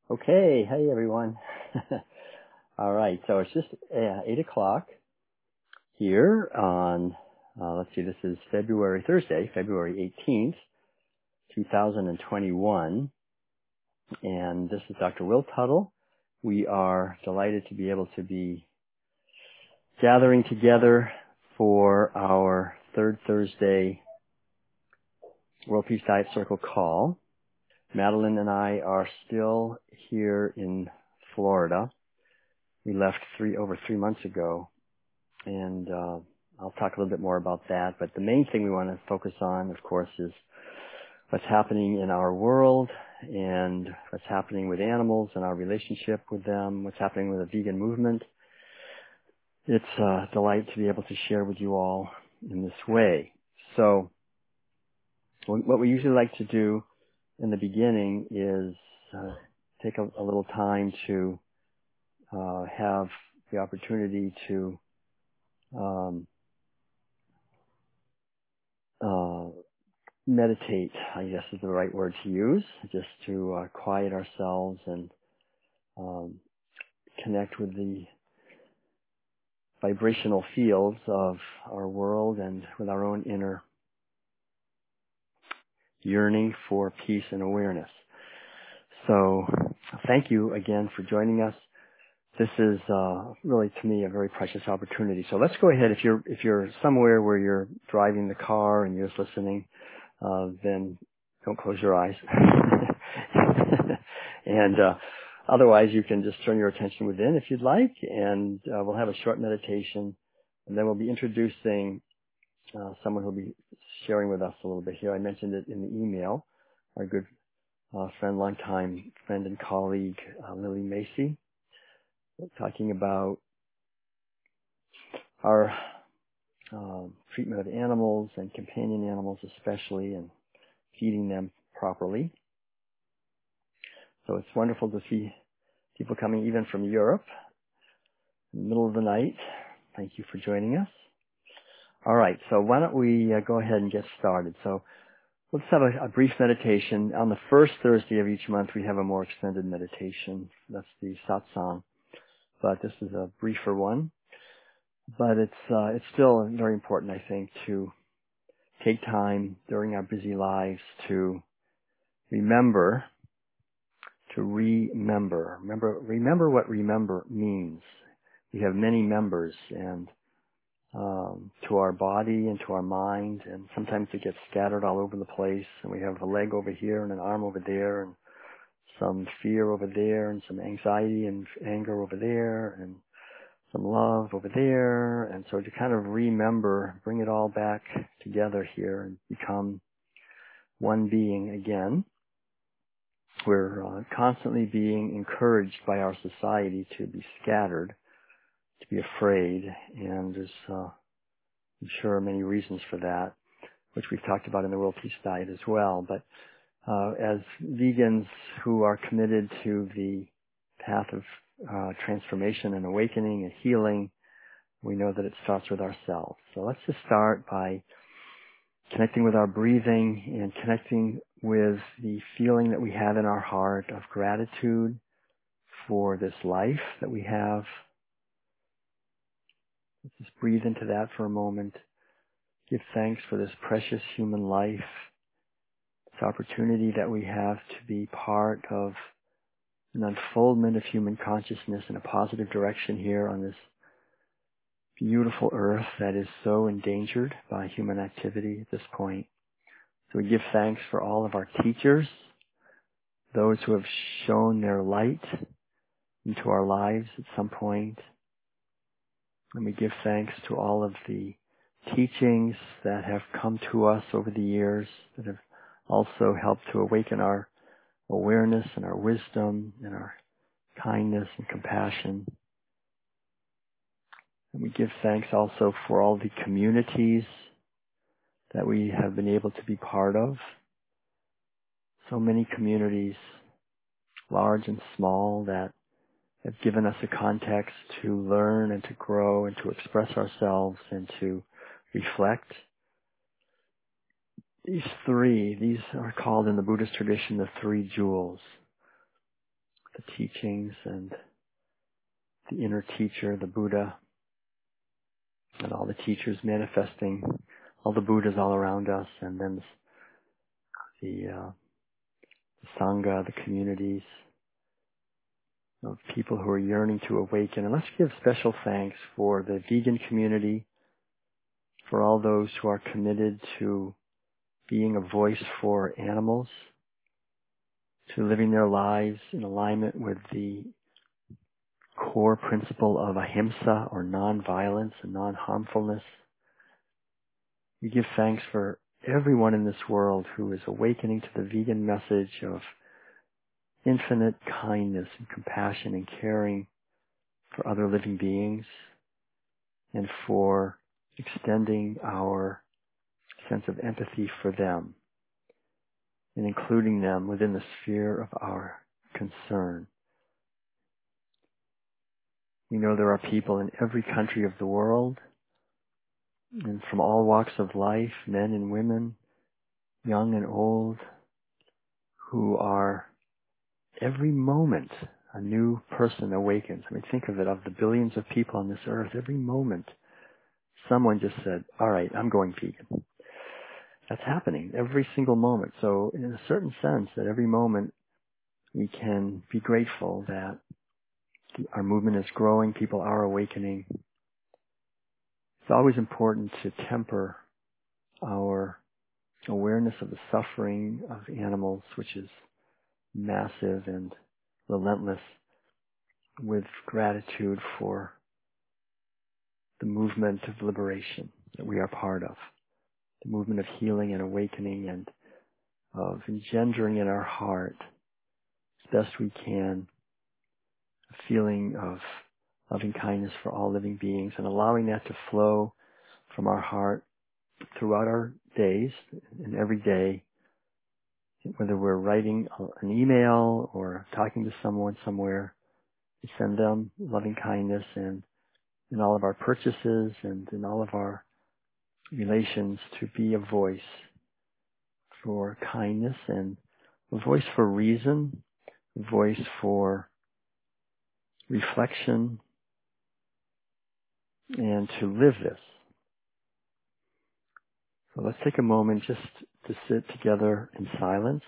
Okay, hey everyone. All right, so it's just 8 o'clock here on, let's see, this is Thursday, February 18th, 2021, and this is Dr. Will Tuttle. We are delighted to be able to be gathering together for our third Thursday World Peace Diet Circle call. Madeline and I are still here in Florida. We left over 3 months ago, and I'll talk a little bit more about that. But the main thing we want to focus on, of course, is what's happening in our world and what's happening with animals and our relationship with them, what's happening with the vegan movement. It's a delight to be able to share with you all in this way. So what we usually like to do in the beginning is take a little time to have the opportunity to meditate, I guess is the right word to use, just to quiet ourselves and connect with the vibrational fields of our world and with our own inner yearning for peace and awareness. So thank you again for joining us. This is really, to me, a very precious opportunity. So let's go ahead. If you're somewhere where you're driving the car and you're just listening, then don't close your eyes. And otherwise, you can just turn your attention within if you'd like, and we'll have a short meditation, and then we'll be introducing someone who'll be sharing with us a little bit here. I mentioned it in the email. Our good friend, longtime friend and colleague, Lily Macy, talking about our treatment of animals and companion animals especially, and feeding them properly. So it's wonderful to see people coming even from Europe in the middle of the night. Thank you for joining us. All right, so why don't we go ahead and get started. So let's have a brief meditation. On the first Thursday of each month, we have a more extended meditation. That's the satsang. But this is a briefer one. But it's still very important, I think, to take time during our busy lives to remember what remember means. We have many members, and to our body and to our mind, and sometimes it gets scattered all over the place, and we have a leg over here and an arm over there, and some fear over there, and some anxiety and anger over there, and some love over there. And so to kind of remember, bring it all back together here and become one being again. We're constantly being encouraged by our society to be scattered, to be afraid, and there's, I'm sure, many reasons for that, which we've talked about in the World Peace Diet as well. But as vegans who are committed to the path of transformation and awakening and healing, we know that it starts with ourselves. So let's just start by connecting with our breathing and connecting with the feeling that we have in our heart of gratitude for this life that we have. Let's just breathe into that for a moment. Give thanks for this precious human life, this opportunity that we have to be part of an unfoldment of human consciousness in a positive direction here on this beautiful earth that is so endangered by human activity at this point. So we give thanks for all of our teachers, those who have shown their light into our lives at some point. And we give thanks to all of the teachings that have come to us over the years that have also helped to awaken our awareness and our wisdom and our kindness and compassion. And we give thanks also for all the communities that we have been able to be part of. So many communities, large and small, that have given us a context to learn and to grow and to express ourselves and to reflect. These are called in the Buddhist tradition the three jewels. The teachings and the inner teacher, the Buddha, and all the teachers manifesting, all the Buddhas all around us, and then the Sangha, the communities of people who are yearning to awaken. And let's give special thanks for the vegan community, for all those who are committed to being a voice for animals, to living their lives in alignment with the core principle of ahimsa, or non-violence and non-harmfulness. We give thanks for everyone in this world who is awakening to the vegan message of infinite kindness and compassion and caring for other living beings, and for extending our sense of empathy for them and including them within the sphere of our concern. We know there are people in every country of the world, and from all walks of life, men and women, young and old, who are every moment a new person awakens. I mean, think of it, of the billions of people on this earth, every moment someone just said, all right, I'm going vegan. That's happening every single moment. So in a certain sense, at every moment, we can be grateful that our movement is growing, people are awakening. It's always important to temper our awareness of the suffering of animals, which is massive and relentless, with gratitude for the movement of liberation that we are part of, the movement of healing and awakening, and of engendering in our heart, as best we can, a feeling of loving kindness for all living beings, and allowing that to flow from our heart throughout our days and every day, whether we're writing an email or talking to someone somewhere. We send them loving kindness, and in all of our purchases and in all of our relations, to be a voice for kindness and a voice for reason, a voice for reflection, and to live this. So let's take a moment just to sit together in silence,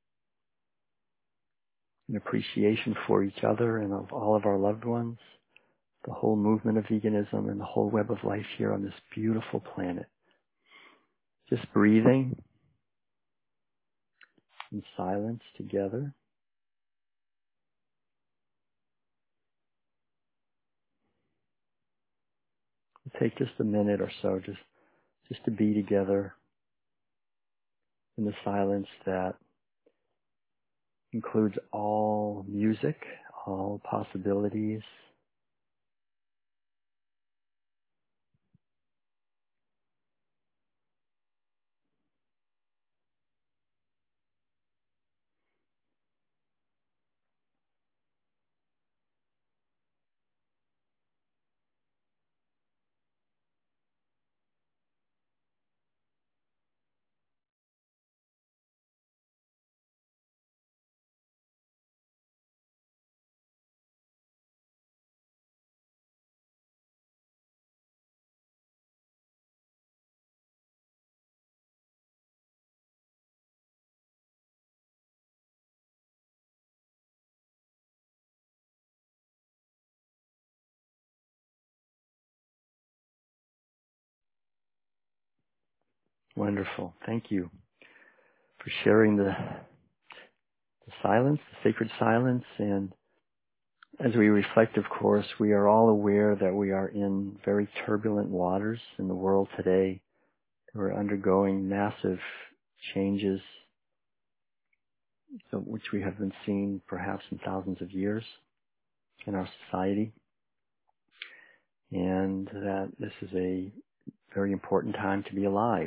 in appreciation for each other and of all of our loved ones, the whole movement of veganism and the whole web of life here on this beautiful planet. Just breathing in silence together. We'll take just a minute or so just to be together in the silence that includes all music, all possibilities. Wonderful. Thank you for sharing the silence, the sacred silence. And as we reflect, of course, we are all aware that we are in very turbulent waters in the world today. We're undergoing massive changes, which we haven't seen perhaps in thousands of years in our society. And that this is a very important time to be alive,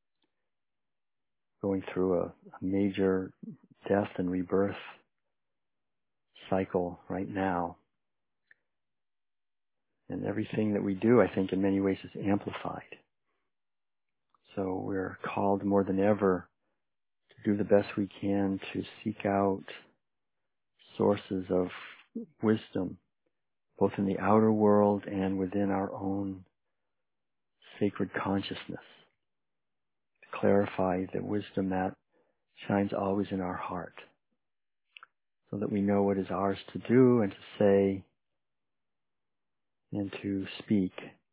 going through a major death and rebirth cycle right now. And everything that we do, I think, in many ways is amplified. So we're called more than ever to do the best we can to seek out sources of wisdom, both in the outer world and within our own sacred consciousness, to clarify the wisdom that shines always in our heart, so that we know what is ours to do and to say and to speak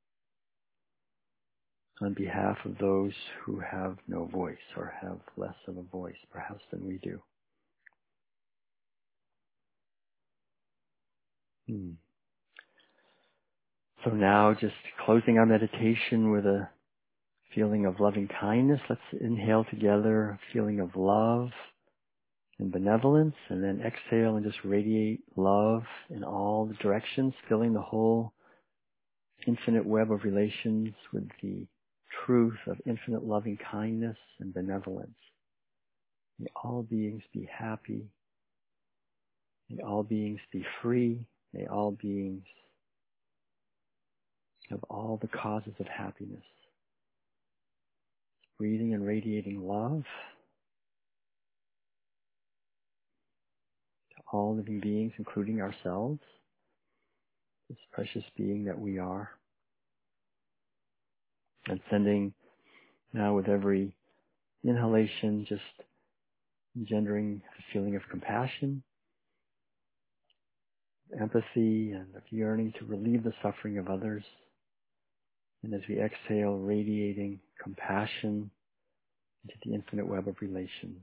on behalf of those who have no voice or have less of a voice perhaps than we do. So now just closing our meditation with a feeling of loving kindness. Let's inhale together a feeling of love and benevolence, and then exhale and just radiate love in all the directions, filling the whole infinite web of relations with the truth of infinite loving kindness and benevolence. May all beings be happy. May all beings be free. May all beings have all the causes of happiness. Breathing and radiating love to all living beings, including ourselves, this precious being that we are. And sending now with every inhalation, just engendering a feeling of compassion, empathy, and of yearning to relieve the suffering of others. And as we exhale, radiating compassion into the infinite web of relations.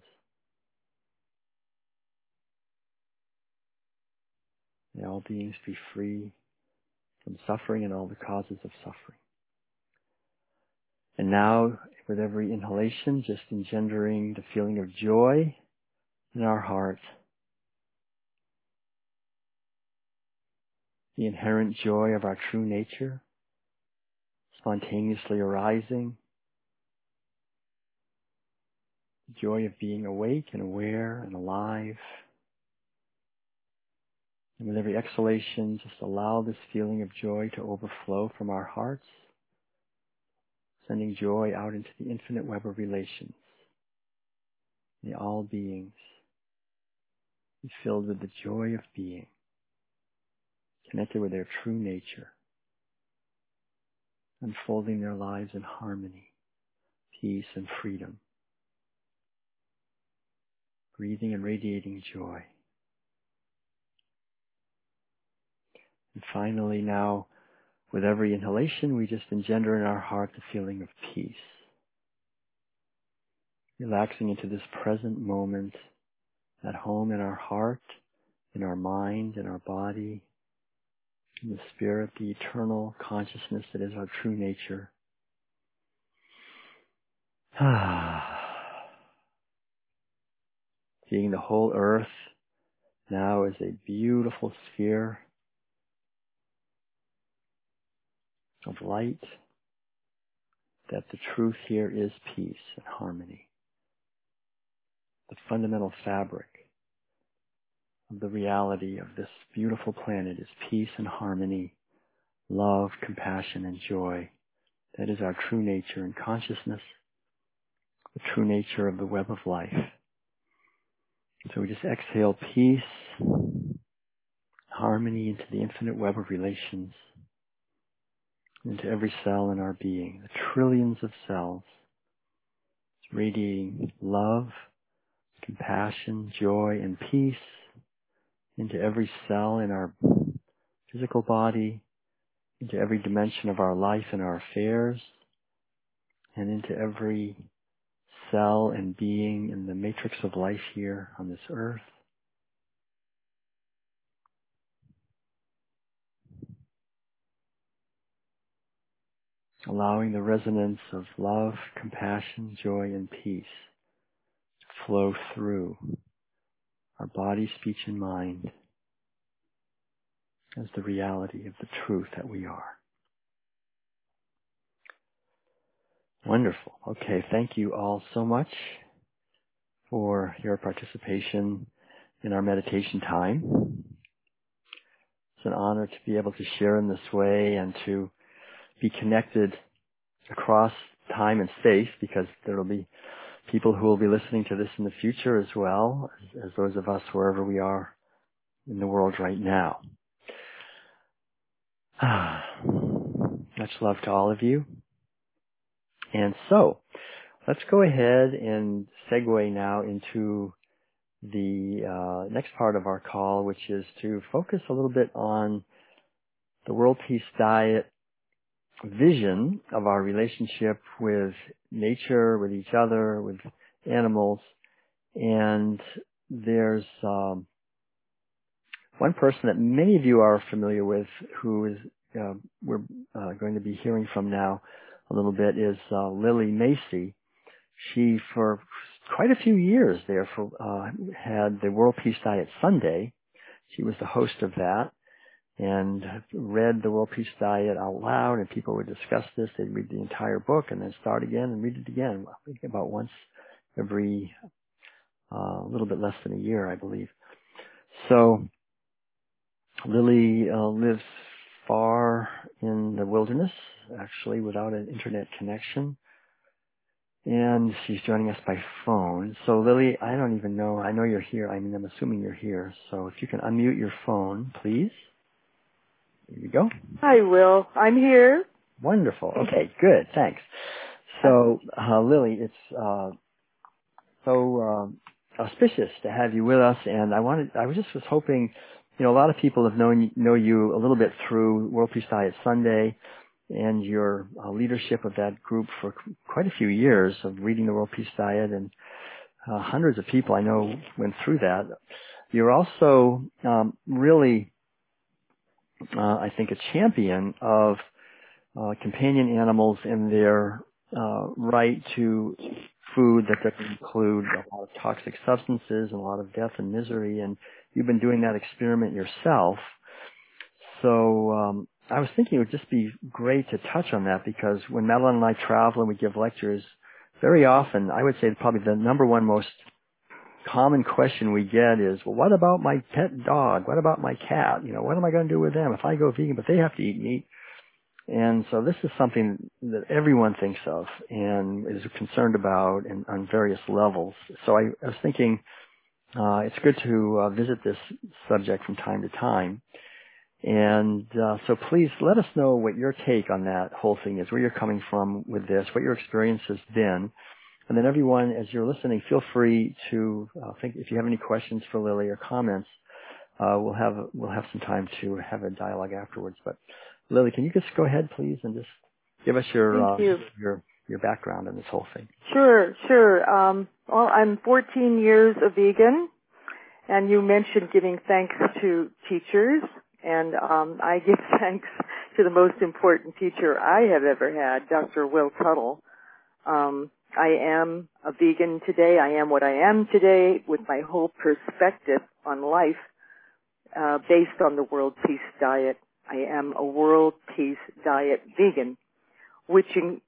May all beings be free from suffering and all the causes of suffering. And now, with every inhalation, just engendering the feeling of joy in our heart, the inherent joy of our true nature, spontaneously arising, the joy of being awake and aware and alive. And with every exhalation, just allow this feeling of joy to overflow from our hearts, sending joy out into the infinite web of relations. May all beings be filled with the joy of being, connected with their true nature, unfolding their lives in harmony, peace, and freedom, breathing and radiating joy. And finally now, with every inhalation, we just engender in our heart the feeling of peace, relaxing into this present moment, at home in our heart, in our mind, in our body, in the spirit, the eternal consciousness that is our true nature. Seeing the whole earth now as a beautiful sphere of light, that the truth here is peace and harmony. The fundamental fabric of the reality of this beautiful planet is peace and harmony, love, compassion, and joy. That is our true nature and consciousness, the true nature of the web of life. So we just exhale peace, harmony into the infinite web of relations, into every cell in our being, the trillions of cells, radiating love, compassion, joy, and peace into every cell in our physical body, into every dimension of our life and our affairs, and into every cell and being in the matrix of life here on this earth. Allowing the resonance of love, compassion, joy, and peace to flow through our body, speech, and mind as the reality of the truth that we are. Wonderful. Okay, thank you all so much for your participation in our meditation time. It's an honor to be able to share in this way and to be connected across time and space, because there will be people who will be listening to this in the future as well as those of us wherever we are in the world right now. Much love to all of you. And so, let's go ahead and segue now into the next part of our call, which is to focus a little bit on the World Peace Diet vision of our relationship with nature, with each other, with animals. And there's one person that many of you are familiar with who is we're going to be hearing from now a little bit is Lily Macy. She, for quite a few years there, had the World Peace Diet Sunday. She was the host of that and read the World Peace Diet out loud, and people would discuss this. They'd read the entire book and then start again and read it again, about once every a little bit less than a year, I believe. So Lily lives far in the wilderness, actually, without an internet connection. And she's joining us by phone. So Lily, I don't even know. I know you're here. I'm assuming you're here. So if you can unmute your phone, please. Here you go. Hi, Will. I'm here. Wonderful. Okay, good. Thanks. So, Lily, it's so auspicious to have you with us, and I was hoping, a lot of people know you a little bit through World Peace Diet Sunday and your leadership of that group for quite a few years of reading the World Peace Diet, and hundreds of people I know went through that. You're also really, I think, a champion of companion animals and their right to food that doesn't include a lot of toxic substances and a lot of death and misery, and you've been doing that experiment yourself. So I was thinking it would just be great to touch on that, because when Madeline and I travel and we give lectures, very often, I would say probably the number one most common question we get is, well, what about my pet dog? What about my cat? What am I going to do with them if I go vegan, but they have to eat meat? And so this is something that everyone thinks of and is concerned about on various levels. So I was thinking it's good to visit this subject from time to time. And so please let us know what your take on that whole thing is, where you're coming from with this, what your experience has been. And then everyone, as you're listening, feel free to think if you have any questions for Lily or comments. We'll have some time to have a dialogue afterwards. But Lily, can you just go ahead, please, and just give us your background on this whole thing? Sure. Well, I'm 14 years a vegan, and you mentioned giving thanks to teachers, and I give thanks to the most important teacher I have ever had, Dr. Will Tuttle. I am a vegan today. I am what I am today with my whole perspective on life based on the World Peace Diet. I am a World Peace Diet vegan, which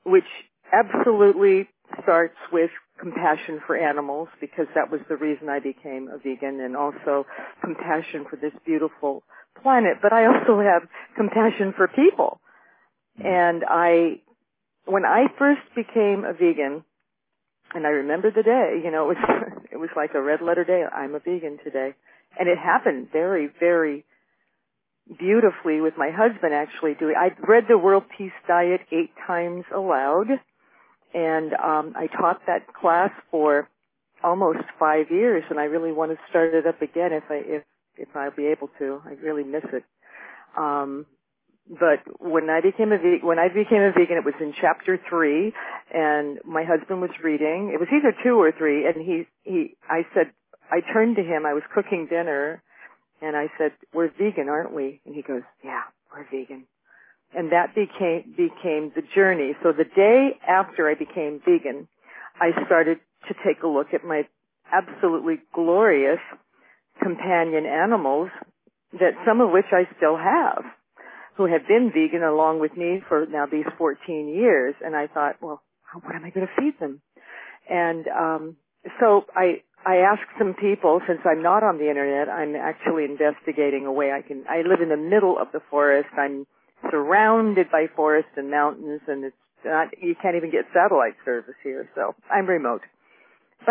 absolutely starts with compassion for animals, because that was the reason I became a vegan, and also compassion for this beautiful planet. But I also have compassion for people. And when I first became a vegan, and I remember the day, it was like a red letter day. I'm a vegan today. And it happened very, very beautifully with my husband actually doing. I read the World Peace Diet 8 times aloud, and I taught that class for almost 5 years, and I really want to start it up again if I'll be able to. I really miss it. But when I became a vegan, it was in chapter 3, and my husband was reading. It was either 2 or 3, and I turned to him. I was cooking dinner, and I said, "We're vegan, aren't we?" And he goes, "Yeah, we're vegan." And that became the journey. So the day after I became vegan, I started to take a look at my absolutely glorious companion animals, that some of which I still have, who have been vegan along with me for now these 14 years. And I thought, well, what am I going to feed them? And so I asked some people, since I'm not on the internet, I'm actually investigating a way I live in the middle of the forest. I'm surrounded by forest and mountains, and you can't even get satellite service here, so I'm remote. But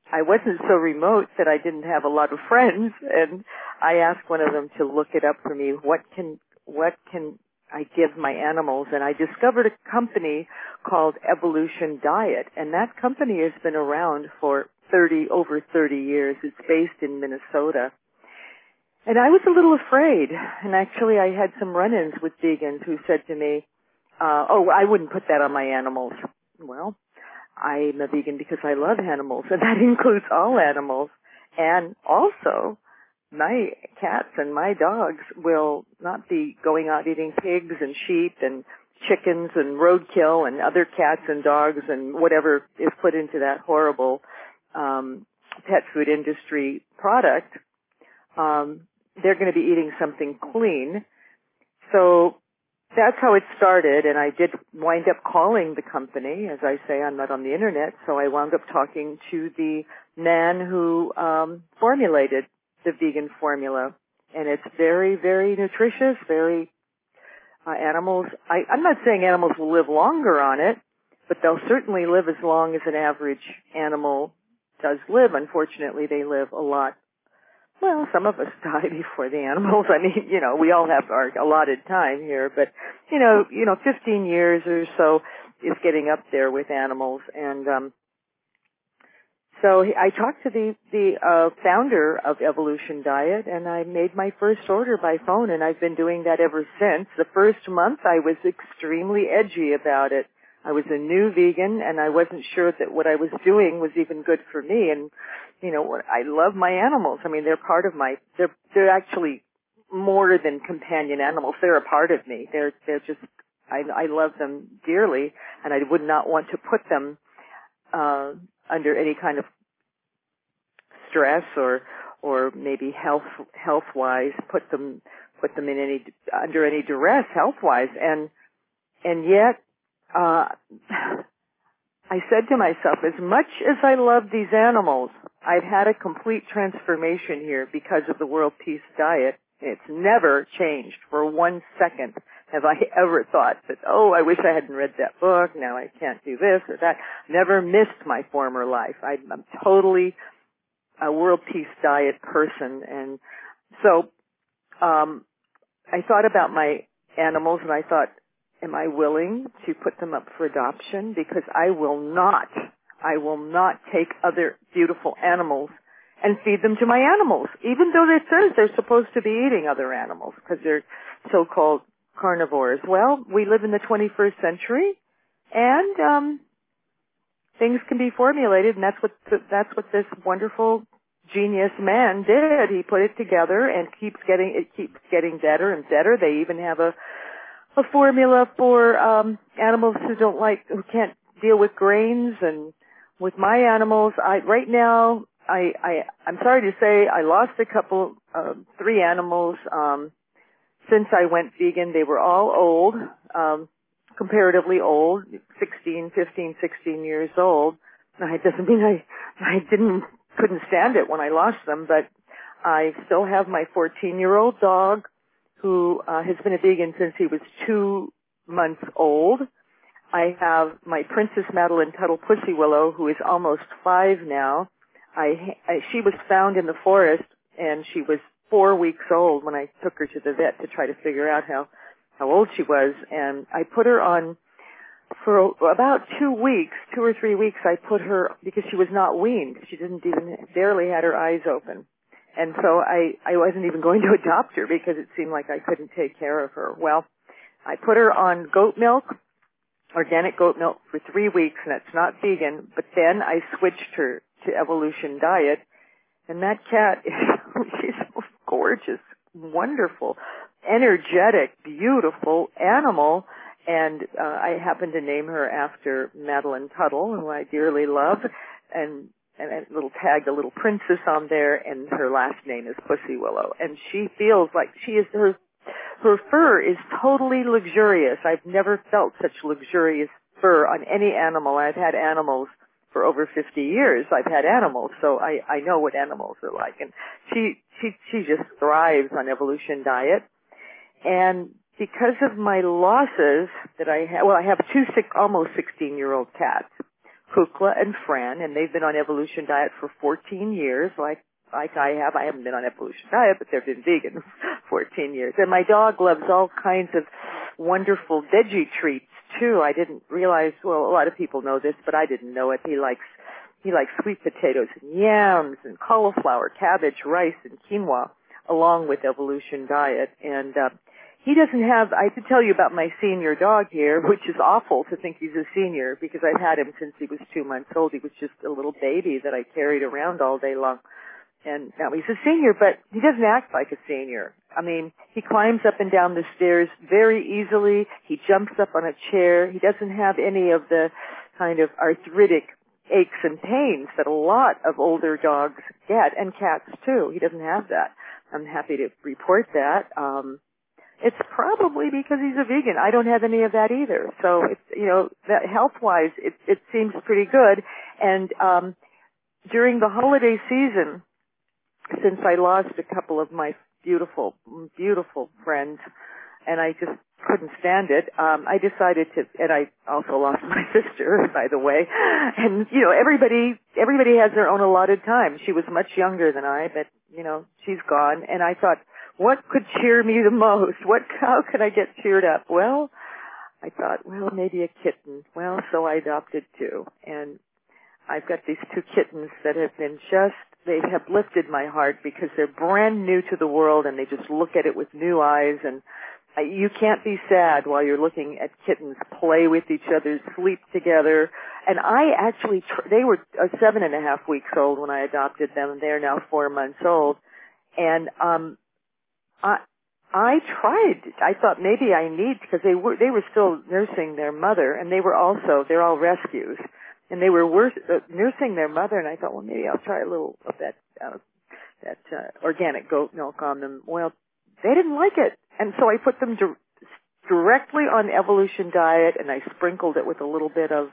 I wasn't so remote that I didn't have a lot of friends, and I asked one of them to look it up for me. What can I give my animals? And I discovered a company called Evolution Diet, and that company has been around for over 30 years. It's based in Minnesota. And I was a little afraid, and actually I had some run-ins with vegans who said to me, I wouldn't put that on my animals. Well, I'm a vegan because I love animals, and that includes all animals. And also, my cats and my dogs will not be going out eating pigs and sheep and chickens and roadkill and other cats and dogs and whatever is put into that horrible pet food industry product. They're going to be eating something clean. So that's how it started, and I did wind up calling the company. As I say, I'm not on the internet, so I wound up talking to the man who formulated the vegan formula, and it's very, very nutritious, very animals. I'm not saying animals will live longer on it, but they'll certainly live as long as an average animal does live. Unfortunately, they live a lot. Well, some of us die before the animals. I mean, we all have our allotted time here, but 15 years or so is getting up there with animals. And so I talked to the founder of Evolution Diet, and I made my first order by phone, and I've been doing that ever since. The first month, I was extremely edgy about it. I was a new vegan, and I wasn't sure that what I was doing was even good for me. And I love my animals. I mean, they're part of they're actually more than companion animals. They're a part of me. They're just, I love them dearly, and I would not want to put them under any kind of stress or maybe health-wise, put them in under any duress health-wise. And yet, I said to myself, as much as I love these animals, I've had a complete transformation here because of the World Peace Diet. It's never changed for 1 second have I ever thought that, I wish I hadn't read that book, now I can't do this or that. Never missed my former life. I'm totally a World Peace Diet person. And so I thought about my animals, and I thought, am I willing to put them up for adoption? Because I will not take other beautiful animals and feed them to my animals, even though it says they're supposed to be eating other animals because they're so-called carnivores. Well, we live in the 21st century, and things can be formulated, and that's what this wonderful genius man did. He put it together, and it keeps getting better and better. They even have a formula for animals who can't deal with grains. And with my animals, right now I'm sorry to say I lost a couple, 3 animals since I went vegan. They were all old, comparatively old, 15, 16 years old. It doesn't mean I couldn't stand it when I lost them, but I still have my 14-year-old dog who has been a vegan since he was 2 months old. I have my Princess Madeline Tuttle Pussy Willow, who is almost 5 now. She was found in the forest, and she was 4 weeks old when I took her to the vet to try to figure out how old she was. And I put her on for about 2 weeks, 2 or 3 weeks. I put her because she was not weaned. She barely had her eyes open. And so I wasn't even going to adopt her because it seemed like I couldn't take care of her. Well, I put her on goat milk, organic goat milk, for 3 weeks, and it's not vegan. But then I switched her to Evolution Diet, and that cat, she's so gorgeous, wonderful, energetic, beautiful animal. And I happen to name her after Madeline Tuttle, who I dearly love, and a little princess on there, and her last name is Pussy Willow. And she feels like her fur is totally luxurious. I've never felt such luxurious fur on any animal. I've had animals for over 50 years. I've had animals, so I know what animals are like. And she just thrives on Evolution Diet. And because of my losses that I have 2 almost 16-year-old cats Kukla and Fran, and they've been on Evolution Diet for 14 years, like I have. I haven't been on Evolution Diet, but they've been vegan 14 years. And my dog loves all kinds of wonderful veggie treats too. I didn't realize, well, a lot of people know this, but I didn't know it. He likes sweet potatoes and yams and cauliflower, cabbage, rice, and quinoa, along with Evolution Diet. And he doesn't have, I have to tell you about my senior dog here, which is awful to think he's a senior because I've had him since he was 2 months old. He was just a little baby that I carried around all day long. And now he's a senior, but he doesn't act like a senior. I mean, he climbs up and down the stairs very easily. He jumps up on a chair. He doesn't have any of the kind of arthritic aches and pains that a lot of older dogs get, and cats too. He doesn't have that. I'm happy to report that. It's probably because he's a vegan. I don't have any of that either. So it's, that health-wise, it seems pretty good. And during the holiday season, since I lost a couple of my beautiful, beautiful friends, and I just couldn't stand it, I decided to, and I also lost my sister, by the way, and, everybody has their own allotted time. She was much younger than I, but, she's gone, and I thought, what could cheer me the most? How could I get cheered up? Well, I thought, maybe a kitten. Well, so I adopted two, and I've got these two kittens that have been they have lifted my heart because they're brand new to the world and they just look at it with new eyes, and you can't be sad while you're looking at kittens play with each other, sleep together. And I actually, they were 7.5 weeks old when I adopted them, and they're now 4 months old. And I tried. I thought maybe I need, because they were still nursing their mother, and they're all rescues. And they were nursing their mother, and I thought, well, maybe I'll try a little of that organic goat milk on them. Well, they didn't like it, and so I put them directly on Evolution Diet, and I sprinkled it with a little bit of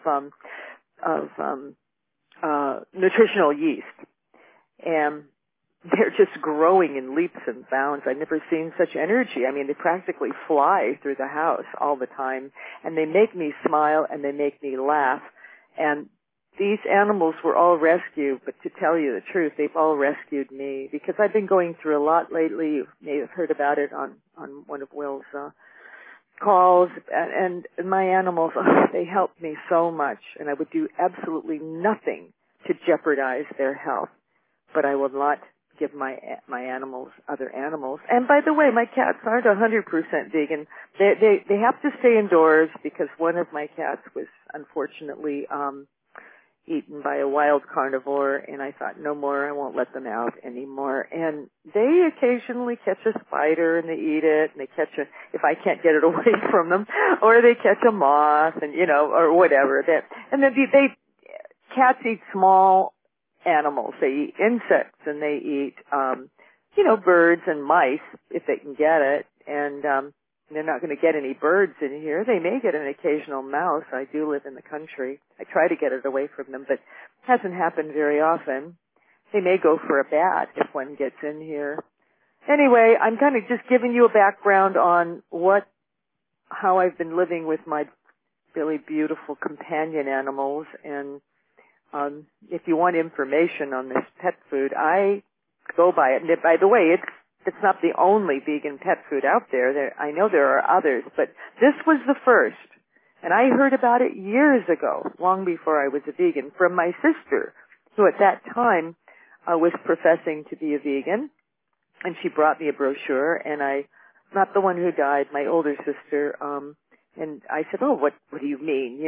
nutritional yeast, and they're just growing in leaps and bounds. I've never seen such energy. I mean, they practically fly through the house all the time, and they make me smile and they make me laugh. And these animals were all rescued, but to tell you the truth, they've all rescued me because I've been going through a lot lately. You may have heard about it on one of Will's calls. And my animals, they helped me so much, and I would do absolutely nothing to jeopardize their health. But I will not give my animals, other animals. And by the way, my cats aren't 100% vegan. They have to stay indoors because one of my cats was unfortunately eaten by a wild carnivore, and I thought, no more, I won't let them out anymore. And they occasionally catch a spider and they eat it, and they catch if I can't get it away from them, or they catch a moth, and or whatever. And then cats eat small animals. They eat insects, and they eat, birds and mice if they can get it. And they're not going to get any birds in here. They may get an occasional mouse. I do live in the country. I try to get it away from them, but it hasn't happened very often. They may go for a bat if one gets in here. Anyway, I'm kind of just giving you a background on how I've been living with my really beautiful companion animals. And if you want information on this pet food, I go by it. And by the way, it's not the only vegan pet food out there. I know there are others, but this was the first. And I heard about it years ago, long before I was a vegan, from my sister, who at that time was professing to be a vegan. And she brought me a brochure, and not the one who died, my older sister, and I said, oh, what do you mean?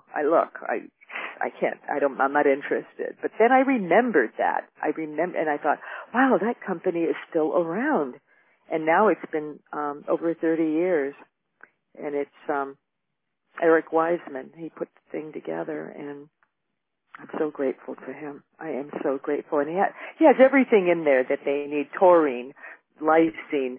I can't, I'm not interested. But then I remembered that. And I thought, wow, that company is still around. And now it's been over 30 years. And it's Eric Wiseman. He put the thing together, and I'm so grateful to him. I am so grateful. And he has everything in there that they need: taurine, lysine,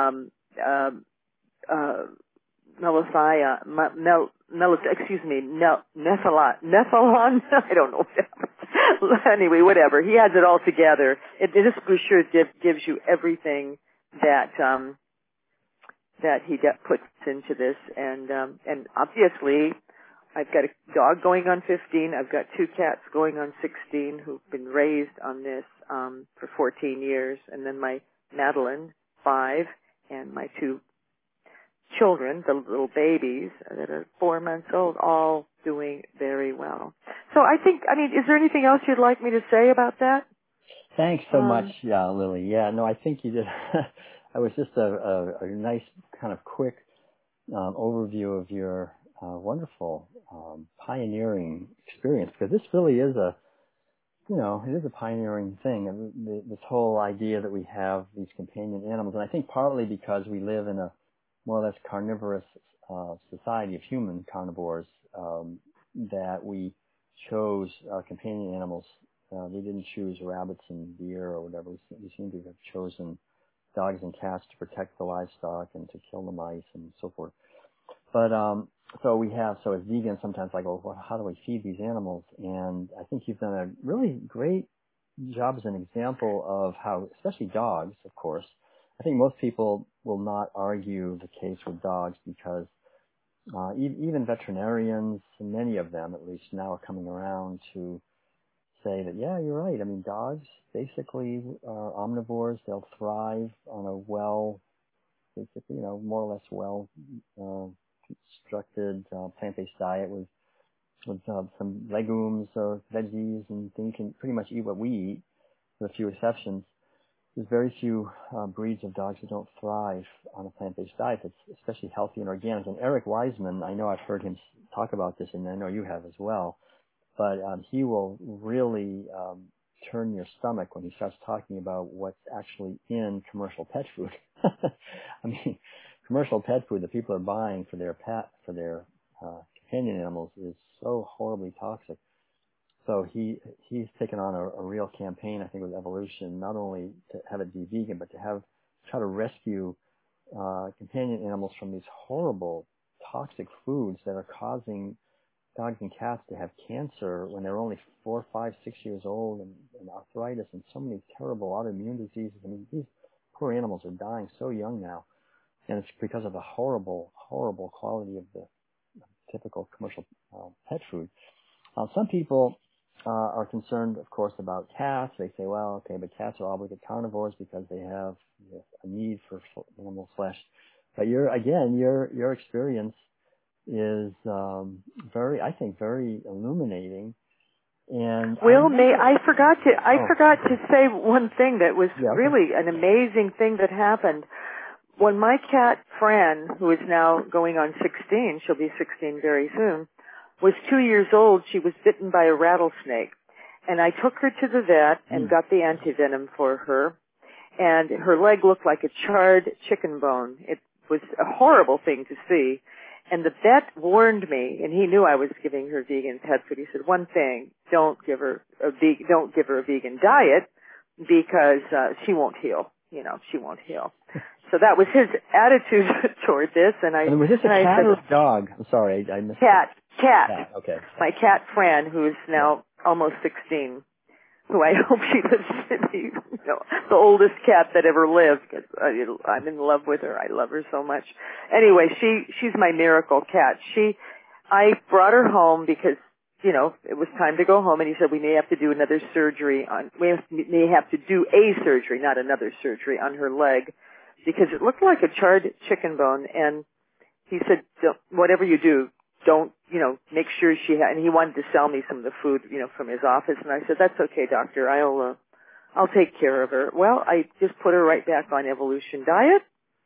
nephalon. I don't know. Anyway, whatever. He has it all together. This brochure gives you everything that he puts into this, and obviously I've got a dog going on 15. I've got 2 cats going on 16 who've been raised on this for 14 years. And then my Madeline, 5, and my 2 children, the little babies that are 4 months old, all doing very well. So I think, is there anything else you'd like me to say about that? Thanks so much, Lily. Yeah, no, I think you did. It was just a nice kind of quick overview of your wonderful pioneering experience, because this really is it is a pioneering thing. And this whole idea that we have these companion animals, and I think partly because we live in a more or less carnivorous society of human carnivores, that we chose companion animals. We didn't choose rabbits and deer or whatever. We seem to have chosen dogs and cats to protect the livestock and to kill the mice and so forth. But so as vegans, sometimes I go, well, how do we feed these animals? And I think you've done a really great job as an example of how, especially dogs, of course. I think most people will not argue the case with dogs because even veterinarians, many of them at least now, are coming around to say that, yeah, you're right. I mean, dogs basically are omnivores. They'll thrive on a basically, more or less constructed plant-based diet with some legumes or veggies, and they can pretty much eat what we eat, with a few exceptions. There's very few breeds of dogs that don't thrive on a plant-based diet that's especially healthy and organic. And Eric Wiseman, I know I've heard him talk about this, and I know you have as well, but he will really turn your stomach when he starts talking about what's actually in commercial pet food. I mean, commercial pet food that people are buying for their companion animals is so horribly toxic. So he's taken on a real campaign, I think, with Evolution, not only to have it be vegan, but to try to rescue companion animals from these horrible toxic foods that are causing dogs and cats to have cancer when they're only 4, 5, 6 years old, and arthritis and so many terrible autoimmune diseases. I mean, these poor animals are dying so young now, and it's because of the horrible, horrible quality of the typical commercial pet food. Some people are concerned, of course, about cats. They say, well, okay, but cats are obligate carnivores because they have a need for animal flesh. But your experience is very illuminating. And Will, I forgot to say one thing that was really an amazing thing that happened. When my cat Fran, who is now going on 16, she'll be 16 very soon, was 2 years old, she was bitten by a rattlesnake. And I took her to the vet and got the antivenom for her. And her leg looked like a charred chicken bone. It was a horrible thing to see. And the vet warned me, and he knew I was giving her vegan pet food. He said, one thing, don't give her a vegan diet because she won't heal. She won't heal. So that was his attitude toward this. And was this a cat or a dog? I'm sorry, I missed Cat. Okay. My cat Fran, who's now almost 16, who I hope she lives to be the oldest cat that ever lived, because I'm in love with her. I love her so much. Anyway, she's my miracle cat. I brought her home because, it was time to go home, and he said we may have to do another surgery we may have to do a surgery, not another surgery, on her leg, because it looked like a charred chicken bone. And he said, whatever you do, don't, make sure and he wanted to sell me some of the food, from his office. And I said, that's okay, doctor. I'll take care of her. Well, I just put her right back on Evolution diet.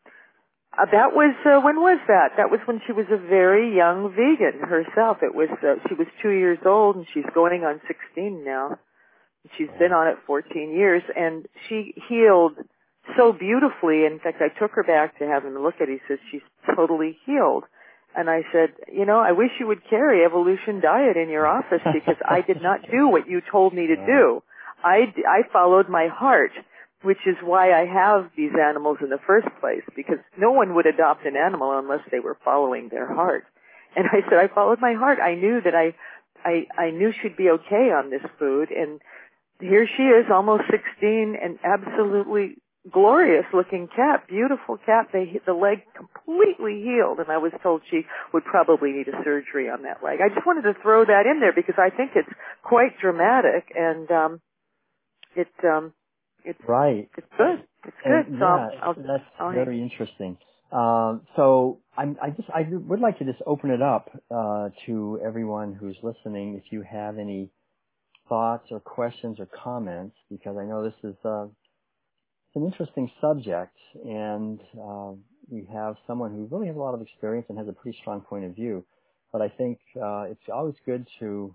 That was, when was that? That was when she was a very young vegan herself. She was 2 years old, and she's going on 16 now. She's been on it 14 years, and she healed so beautifully. In fact, I took her back to have him look at it. He says she's totally healed. And I said, I wish you would carry Evolution diet in your office, because I did not do what you told me to do. I followed my heart, which is why I have these animals in the first place, because no one would adopt an animal unless they were following their heart. And I said, I followed my heart. I knew that I knew she'd be okay on this food. And here she is, almost 16, and absolutely glorious looking cat, beautiful cat. The leg completely healed, and I was told she would probably need a surgery on that leg. I just wanted to throw that in there because I think it's quite dramatic, and it's Right. it's good. It's And good. So yeah, that's I'll very interesting. So I would like to just open it up to everyone who's listening. If you have any thoughts or questions or comments, because I know this is it's an interesting subject, and we have someone who really has a lot of experience and has a pretty strong point of view. But I think it's always good to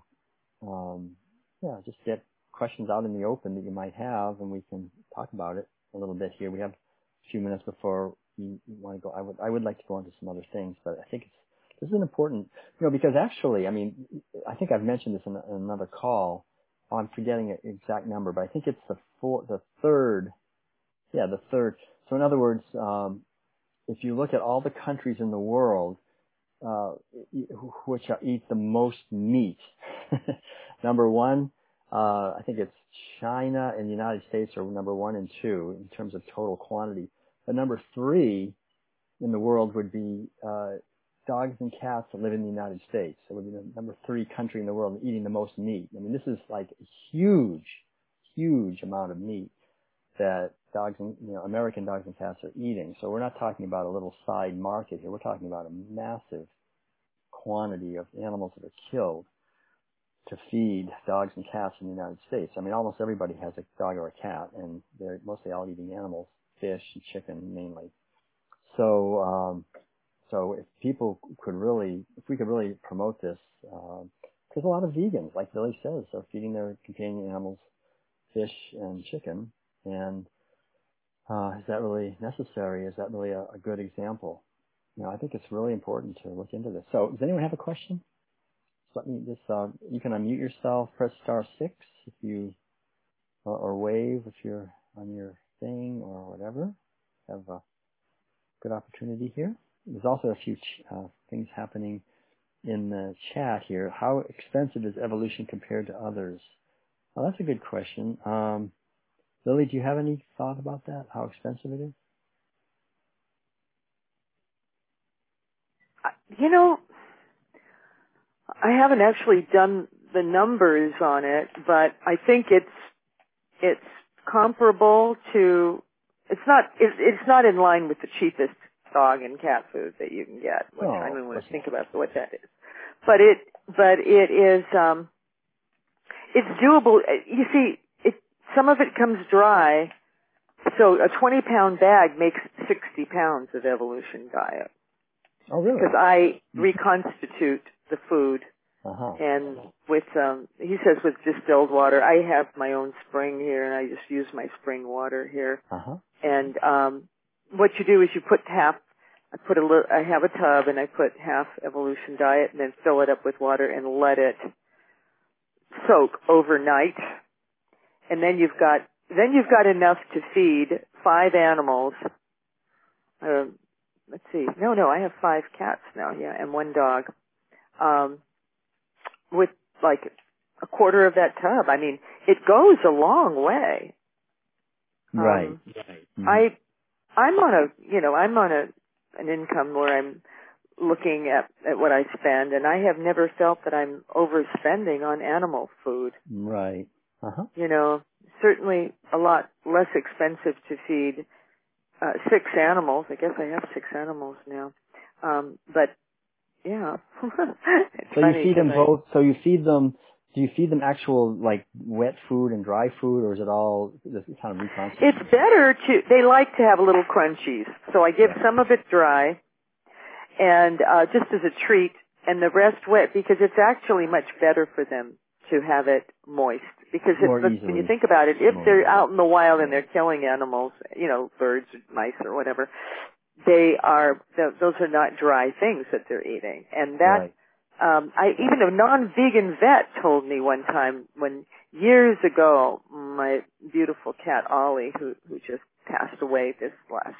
just get questions out in the open that you might have, and we can talk about it a little bit here. We have a few minutes before you want to go. I would like to go into some other things, but I think this is an important, because actually, I mean, I think I've mentioned this in another call. I'm forgetting the exact number, but I think it's the third. Yeah, the third. So in other words, if you look at all the countries in the world which eat the most meat, number one, I think it's China and the United States are number 1 and 2 in terms of total quantity. But number 3 in the world would be dogs and cats that live in the United States. It would be the number 3 country in the world eating the most meat. I mean, this is like a huge, huge amount of meat that dogs and American dogs and cats are eating. So we're not talking about a little side market here. We're talking about a massive quantity of animals that are killed to feed dogs and cats in the United States. I mean, almost everybody has a dog or a cat, and they're mostly all eating animals, fish and chicken mainly. So, so if we could really promote this, there's a lot of vegans, like Billy says, are feeding their companion animals fish and chicken, and is that really necessary? Is that really a good example? I think it's really important to look into this. So, does anyone have a question? So let me just, you can unmute yourself, press *6 if you, or wave if you're on your thing or whatever. Have a good opportunity here. There's also a few things happening in the chat here. How expensive is evolution compared to others? Well, that's a good question. Lily, do you have any thought about that? How expensive it is? I haven't actually done the numbers on it, but I think it's comparable to. It's not in line with the cheapest dog and cat food that you can get. Which I don't want to think about what that is, but it is. It's doable. You see, some of it comes dry, so a 20-pound bag makes 60 pounds of evolution diet. Oh, really? Because I reconstitute the food, and with he says with distilled water. I have my own spring here, and I just use my spring water here. And what you do is you put half. I have a tub, and I put half evolution diet, and then fill it up with water and let it soak overnight. And then you've got enough to feed 5 animals. Let's see. No, I have 5 cats now, and 1 dog. With like a quarter of that tub. I mean, it goes a long way. Right. Mm-hmm. I'm on an income where I'm looking at what I spend, and I have never felt that I'm overspending on animal food. Right. Certainly a lot less expensive to feed 6 animals. I guess I have 6 animals now. But yeah. So you feed them both. So you feed them. Do you feed them actual like wet food and dry food, or is it all just kind of reconstituted? It's better they like to have little crunchies. So I give some of it dry, and just as a treat, and the rest wet, because it's actually much better for them to have it moist. Because when you think about it, if they're out in the wild and they're killing animals, birds, mice, or whatever, those are not dry things that they're eating. And that, even a non-vegan vet told me one time years ago, my beautiful cat Ollie, who just passed away this last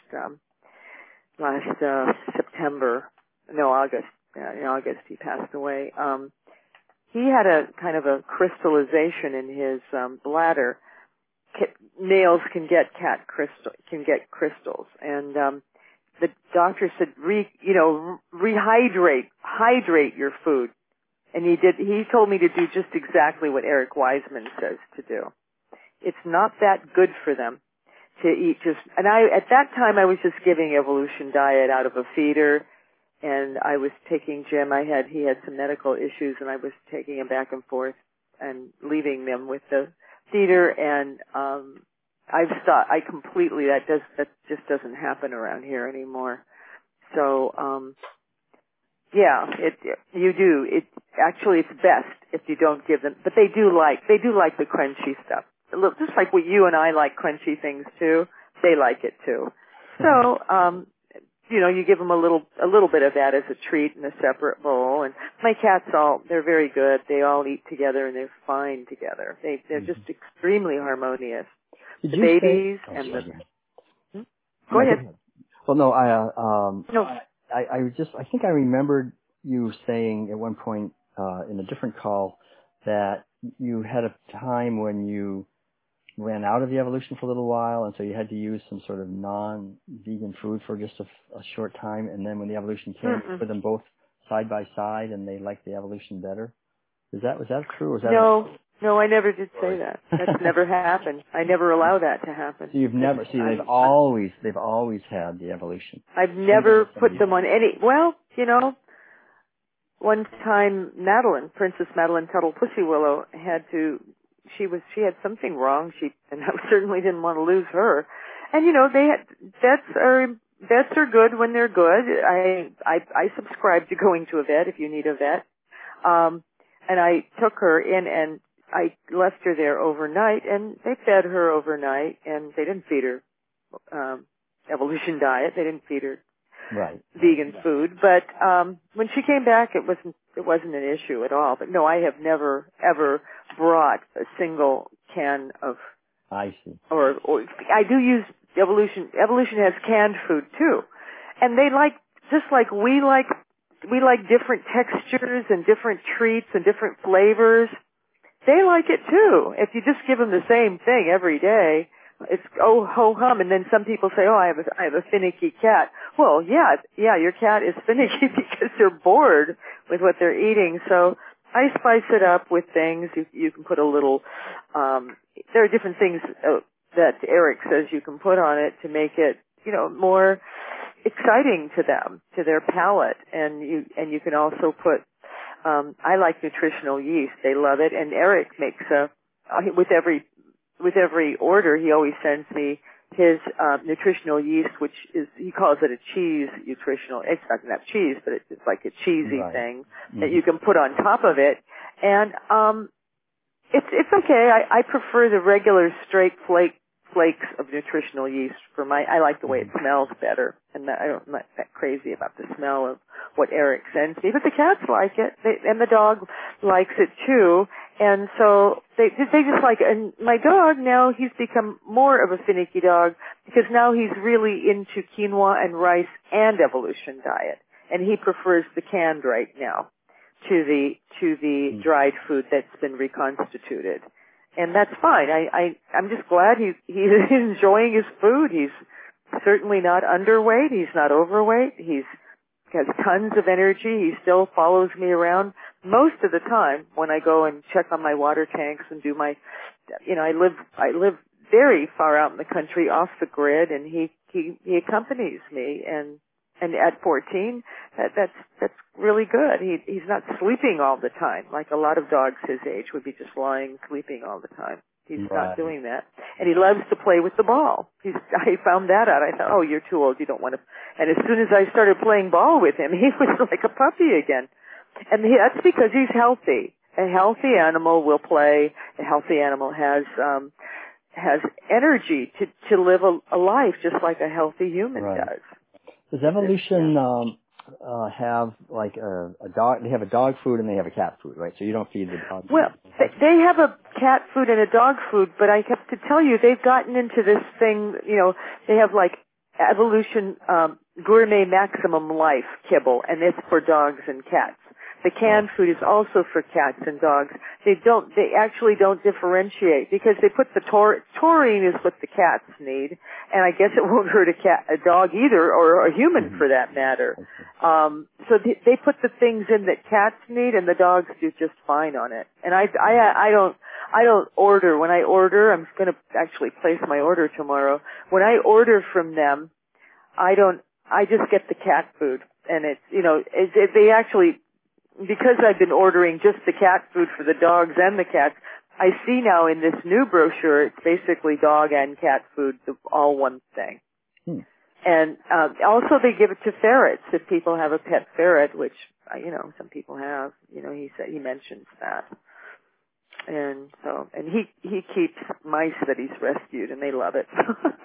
September, no, August, in August he passed away. He had a kind of a crystallization in his bladder, males can get crystals, and the doctor said, hydrate your food. And he told me to do just exactly what Eric Wiseman says to do. It's not that good for them to eat at that time I was just giving Evolution Diet out of a feeder, and I was taking Jim, he had some medical issues, and I was taking him back and forth and leaving them with the feeder, and I've stopped, that just doesn't happen around here anymore. So, yeah, it's best if you don't give them, but they do like the crunchy stuff. Just like what you and I like crunchy things too, they like it too. So, you give them a little bit of that as a treat in a separate bowl. And my cats they're very good. They all eat together and they're fine together. They're just extremely harmonious. The babies and the... Go ahead. Well, no, No. I think I remembered you saying at one point in a different call that you had a time when you ran out of the Evolution for a little while, and so you had to use some sort of non-vegan food for just a short time, and then when the Evolution came, you put them both side by side, and they liked the Evolution better. Was that true? Or was that No, I never did say that. That's never happened. I never allow that to happen. So they've always had the Evolution. I've never put them on any. Well, one time Princess Madeline Tuttle Pussy Willow she had something wrong. And I certainly didn't want to lose her. And vets are good when they're good. I subscribe to going to a vet if you need a vet. And I took her in and I left her there overnight, and they fed her overnight, and they didn't feed her Evolution Diet. They didn't feed her vegan food. But when she came back, it wasn't an issue at all. But no, I have never ever brought a single can of. I see. Or I do use Evolution. Evolution has canned food too, and they just like we like different textures and different treats and different flavors. They like it too. If you just give them the same thing every day, it's ho-hum. And then some people say, I have a finicky cat. Well, yeah, your cat is finicky because they're bored with what they're eating. So I spice it up with things. You can put a little, there are different things that Eric says you can put on it to make it, more exciting to them, to their palate. And you can also put, I like nutritional yeast. They love it. And Eric makes with every order, he always sends me his nutritional yeast, which is, he calls it a cheese nutritional. It's not cheese, but it's like a cheesy thing that you can put on top of it. And it's okay. I prefer the regular straight flakes of nutritional yeast I like the way it smells better, and I'm not that crazy about the smell of what Eric sends me, but the cats like it, and the dog likes it too, and so they just like it. And my dog now, he's become more of a finicky dog because now he's really into quinoa and rice and Evolution Diet, and he prefers the canned right now to the dried food that's been reconstituted. And that's fine. I'm just glad he's enjoying his food. He's certainly not underweight. He's not overweight. He has tons of energy. He still follows me around most of the time when I go and check on my water tanks and do my, I live very far out in the country off the grid, and he accompanies me. And at 14, that's really good. He's not sleeping all the time like a lot of dogs his age would be just lying sleeping all the time. He's not doing that. And he loves to play with the ball. I found that out. I thought, you're too old. You don't want to. And as soon as I started playing ball with him, he was like a puppy again. And that's because he's healthy. A healthy animal will play. A healthy animal has energy to live a life just like a healthy human does. Does Evolution have like a dog? They have a dog food and they have a cat food, right? So you don't feed the dog. Well, they have a cat food and a dog food, but I have to tell you, they've gotten into this thing. They have like Evolution Gourmet Maximum Life kibble, and it's for dogs and cats. The canned food is also for cats and dogs. They actually don't differentiate because they put the taurine is what the cats need, and I guess it won't hurt a dog either, or a human for that matter. So they put the things in that cats need, and the dogs do just fine on it. And I don't order. When I order, I'm going to actually place my order tomorrow. When I order from them, I just get the cat food, and they actually, because I've been ordering just the cat food for the dogs and the cats, I see now in this new brochure, it's basically dog and cat food, all one thing. And also they give it to ferrets if people have a pet ferret, which, some people have. He mentions that. And so, and he keeps mice that he's rescued, and they love it.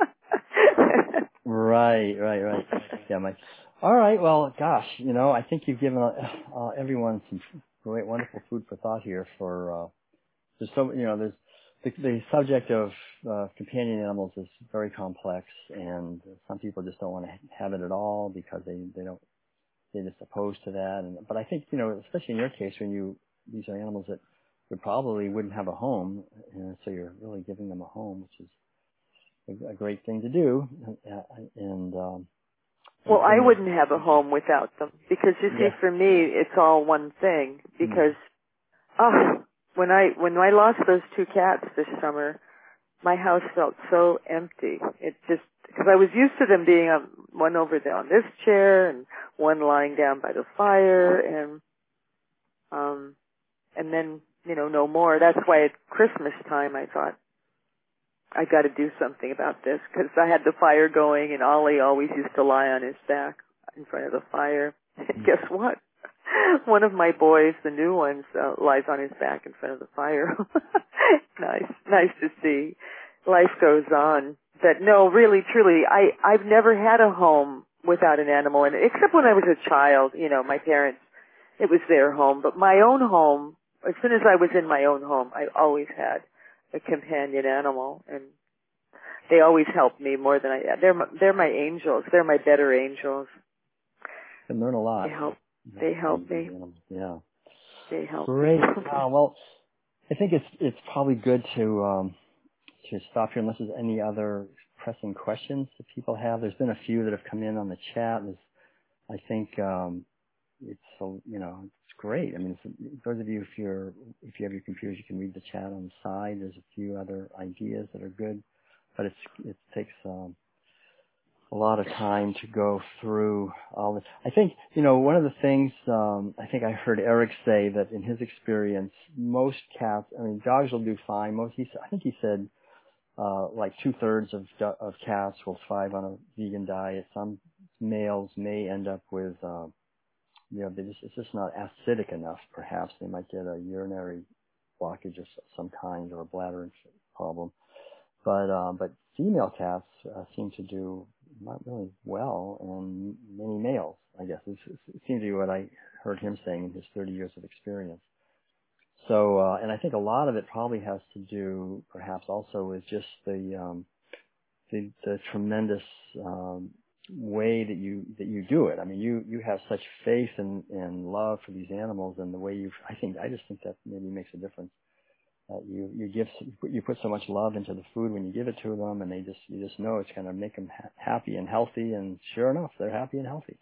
Right. Yeah, Mike. All right. Well, gosh, I think you've given everyone some great, wonderful food for thought here. There's the subject of companion animals is very complex, and some people just don't want to have it at all because they're just opposed to that. But I think, especially in your case, these are animals that wouldn't have a home, and so you're really giving them a home, which is a great thing to do. Well, I wouldn't have a home without them because you see, for me, it's all one thing. Because when I lost those two cats this summer, my house felt so empty. It just, because I was used to them being one over there on this chair and one lying down by the fire, and then no more. That's why at Christmas time I thought, I got to do something about this, because I had the fire going, and Ollie always used to lie on his back in front of the fire. And guess what? One of my boys, the new ones, lies on his back in front of the fire. Nice to see. Life goes on. But no, really, truly, I've never had a home without an animal, and except when I was a child. My parents, it was their home. But my own home, as soon as I was in my own home, I always had a companion animal, and they always help me more than they're my angels. They're my better angels. I learn a lot. They help me. Yeah. They help. Great. Well, I think it's probably good to stop here unless there's any other pressing questions that people have. There's been a few that have come in on the chat. I think it's great. I mean, those of you, if you have your computers, you can read the chat on the side. There's a few other ideas that are good, but it takes a lot of time to go through all this. I think, one of the things, I think I heard Eric say that in his experience, most cats, dogs will do fine. I think he said, like 2/3 of cats will thrive on a vegan diet. Some males may end up with, it's just not acidic enough, perhaps. They might get a urinary blockage of some kind or a bladder problem. But female cats seem to do not really well, and many males, I guess. It seems to be what I heard him saying in his 30 years of experience. So, and I think a lot of it probably has to do, perhaps, also with just the tremendous way that you do it. I mean, you have such faith and love for these animals, and the way I just think that maybe makes a difference. You put so much love into the food when you give it to them, and you just know it's going to make them happy and healthy. And sure enough, they're happy and healthy.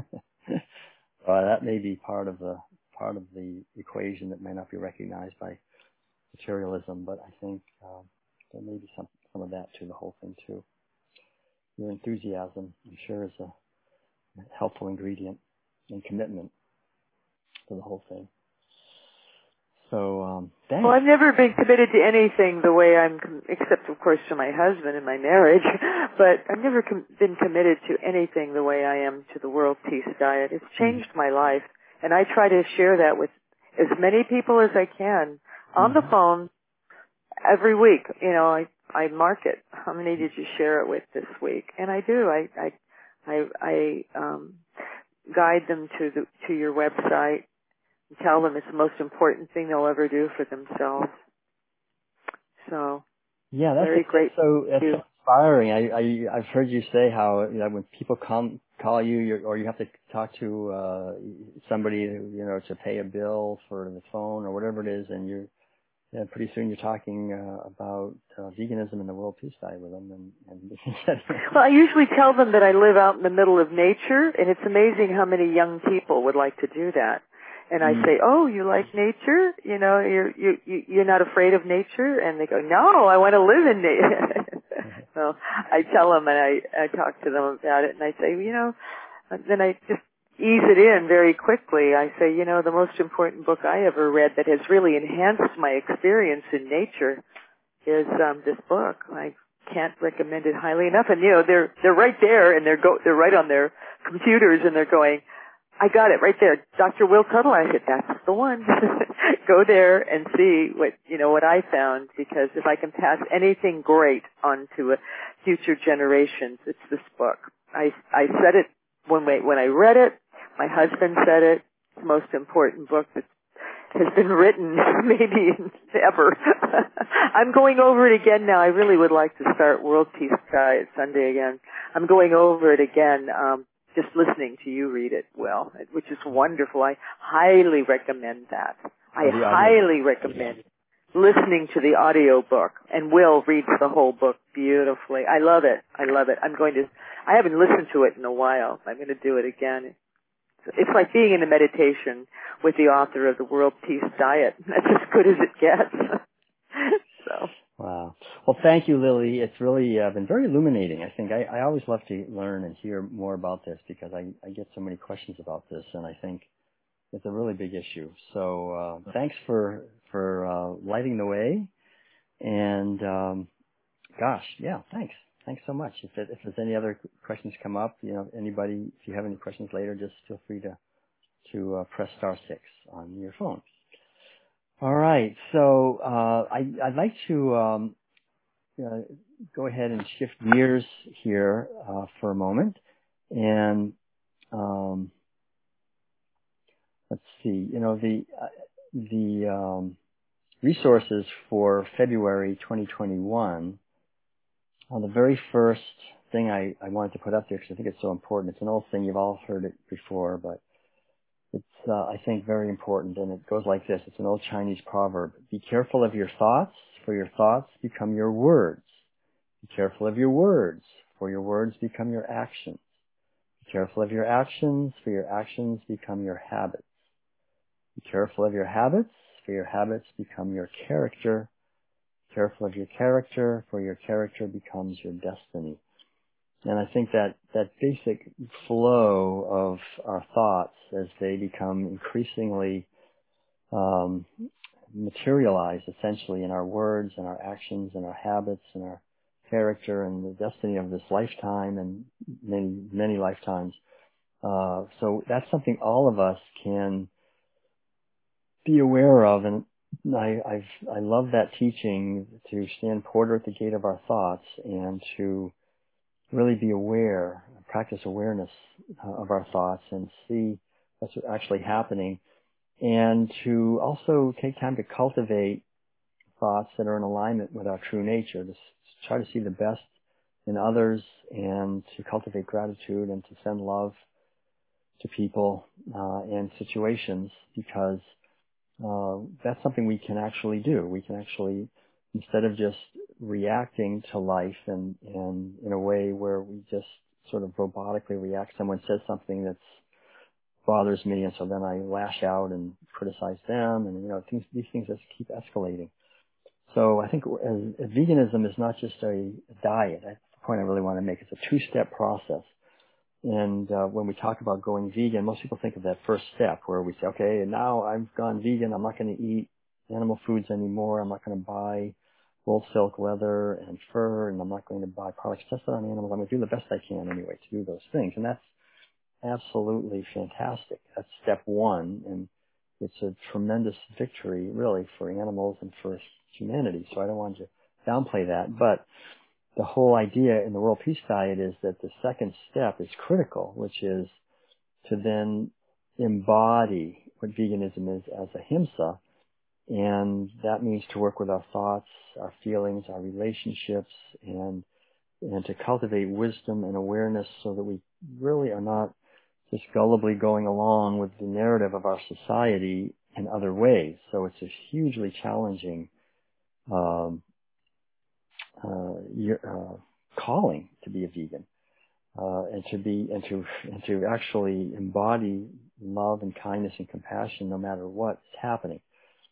That may be part of the equation that may not be recognized by materialism, but I think there may be some of that to the whole thing too. Your enthusiasm, I'm sure, is a helpful ingredient and commitment to the whole thing. So, thanks. Well, I've never been committed to anything the way except, of course, to my husband and my marriage, but I've never been committed to anything the way I am to the World Peace Diet. It's changed my life, and I try to share that with as many people as I can on the phone every week. I mark it. How many did you share it with this week? And I do. I guide them to your website. Tell them it's the most important thing they'll ever do for themselves. So, yeah, that's very great. So inspiring. I've heard you say how when people call you, or you have to talk to somebody, to pay a bill for the phone or whatever it is, and pretty soon you're talking about veganism and the World Peace Diet with them. Well, I usually tell them that I live out in the middle of nature, and it's amazing how many young people would like to do that. And I say, "Oh, you like nature? You're not afraid of nature?" And they go, "No, I want to live in nature." So I tell them, and I talk to them about it, and I say, then I just ease it in very quickly. I say, the most important book I ever read that has really enhanced my experience in nature is this book. I can't recommend it highly enough. And they're right there, and they're right on their computers, and they're going, "I got it right there, Dr. Will Tuttle." I said, "That's the one." Go there and see what I found, because if I can pass anything great on to future generations, it's this book. I said it when I read it. My husband said it. It's the most important book that has been written maybe ever. I'm going over it again now. I really would like to start World Peace Diet Sunday again. I'm going over it again, just listening to you read it, Will, which is wonderful. I highly recommend that. I highly recommend listening to the audio book, and Will reads the whole book beautifully. I love it. I haven't listened to it in a while. I'm going to do it again. It's like being in a meditation with the author of the World Peace Diet. That's as good as it gets. So. Wow. Well, thank you, Lily. It's really been very illuminating. I think I always love to learn and hear more about this, because I get so many questions about this, and I think it's a really big issue. So thanks for lighting the way. And thanks. Thanks so much. If there's any other questions come up, anybody, if you have any questions later, just feel free to press *6 on your phone. All right. So I'd like to go ahead and shift gears here for a moment, and let's see. The resources for February 2021. The very first thing I wanted to put up there, because I think it's so important. It's an old thing. You've all heard it before, but it's, I think, very important. And it goes like this. It's an old Chinese proverb. Be careful of your thoughts, for your thoughts become your words. Be careful of your words, for your words become your actions. Be careful of your actions, for your actions become your habits. Be careful of your habits, for your habits become your character. Careful of your character, for your character becomes your destiny. And I think that basic flow of our thoughts, as they become increasingly materialized essentially in our words and our actions and our habits and our character and the destiny of this lifetime and many, many lifetimes. So that's something all of us can be aware of, and I love that teaching, to stand porter at the gate of our thoughts and to really be aware, practice awareness of our thoughts and see what's actually happening, and to also take time to cultivate thoughts that are in alignment with our true nature, to try to see the best in others and to cultivate gratitude and to send love to people and situations, because that's something we can actually do. We can actually, instead of just reacting to life and in a way where we just sort of robotically react, someone says something that bothers me, and so then I lash out and criticize them, and these things just keep escalating. So I think veganism is not just a diet. That's the point I really want to make. It's a 2-step process. And when we talk about going vegan, most people think of that first step where we say, okay, now I've gone vegan. I'm not going to eat animal foods anymore. I'm not going to buy wool, silk, leather, and fur, and I'm not going to buy products tested on animals. I'm going to do the best I can anyway to do those things. And that's absolutely fantastic. That's step 1, and it's a tremendous victory, really, for animals and for humanity. So I don't want to downplay that. But the whole idea in the World Peace Diet is that the second step is critical, which is to then embody what veganism is as ahimsa. And that means to work with our thoughts, our feelings, our relationships, and and to cultivate wisdom and awareness so that we really are not just gullibly going along with the narrative of our society in other ways. So it's a hugely challenging calling to be a vegan, and to actually embody love and kindness and compassion no matter what's happening.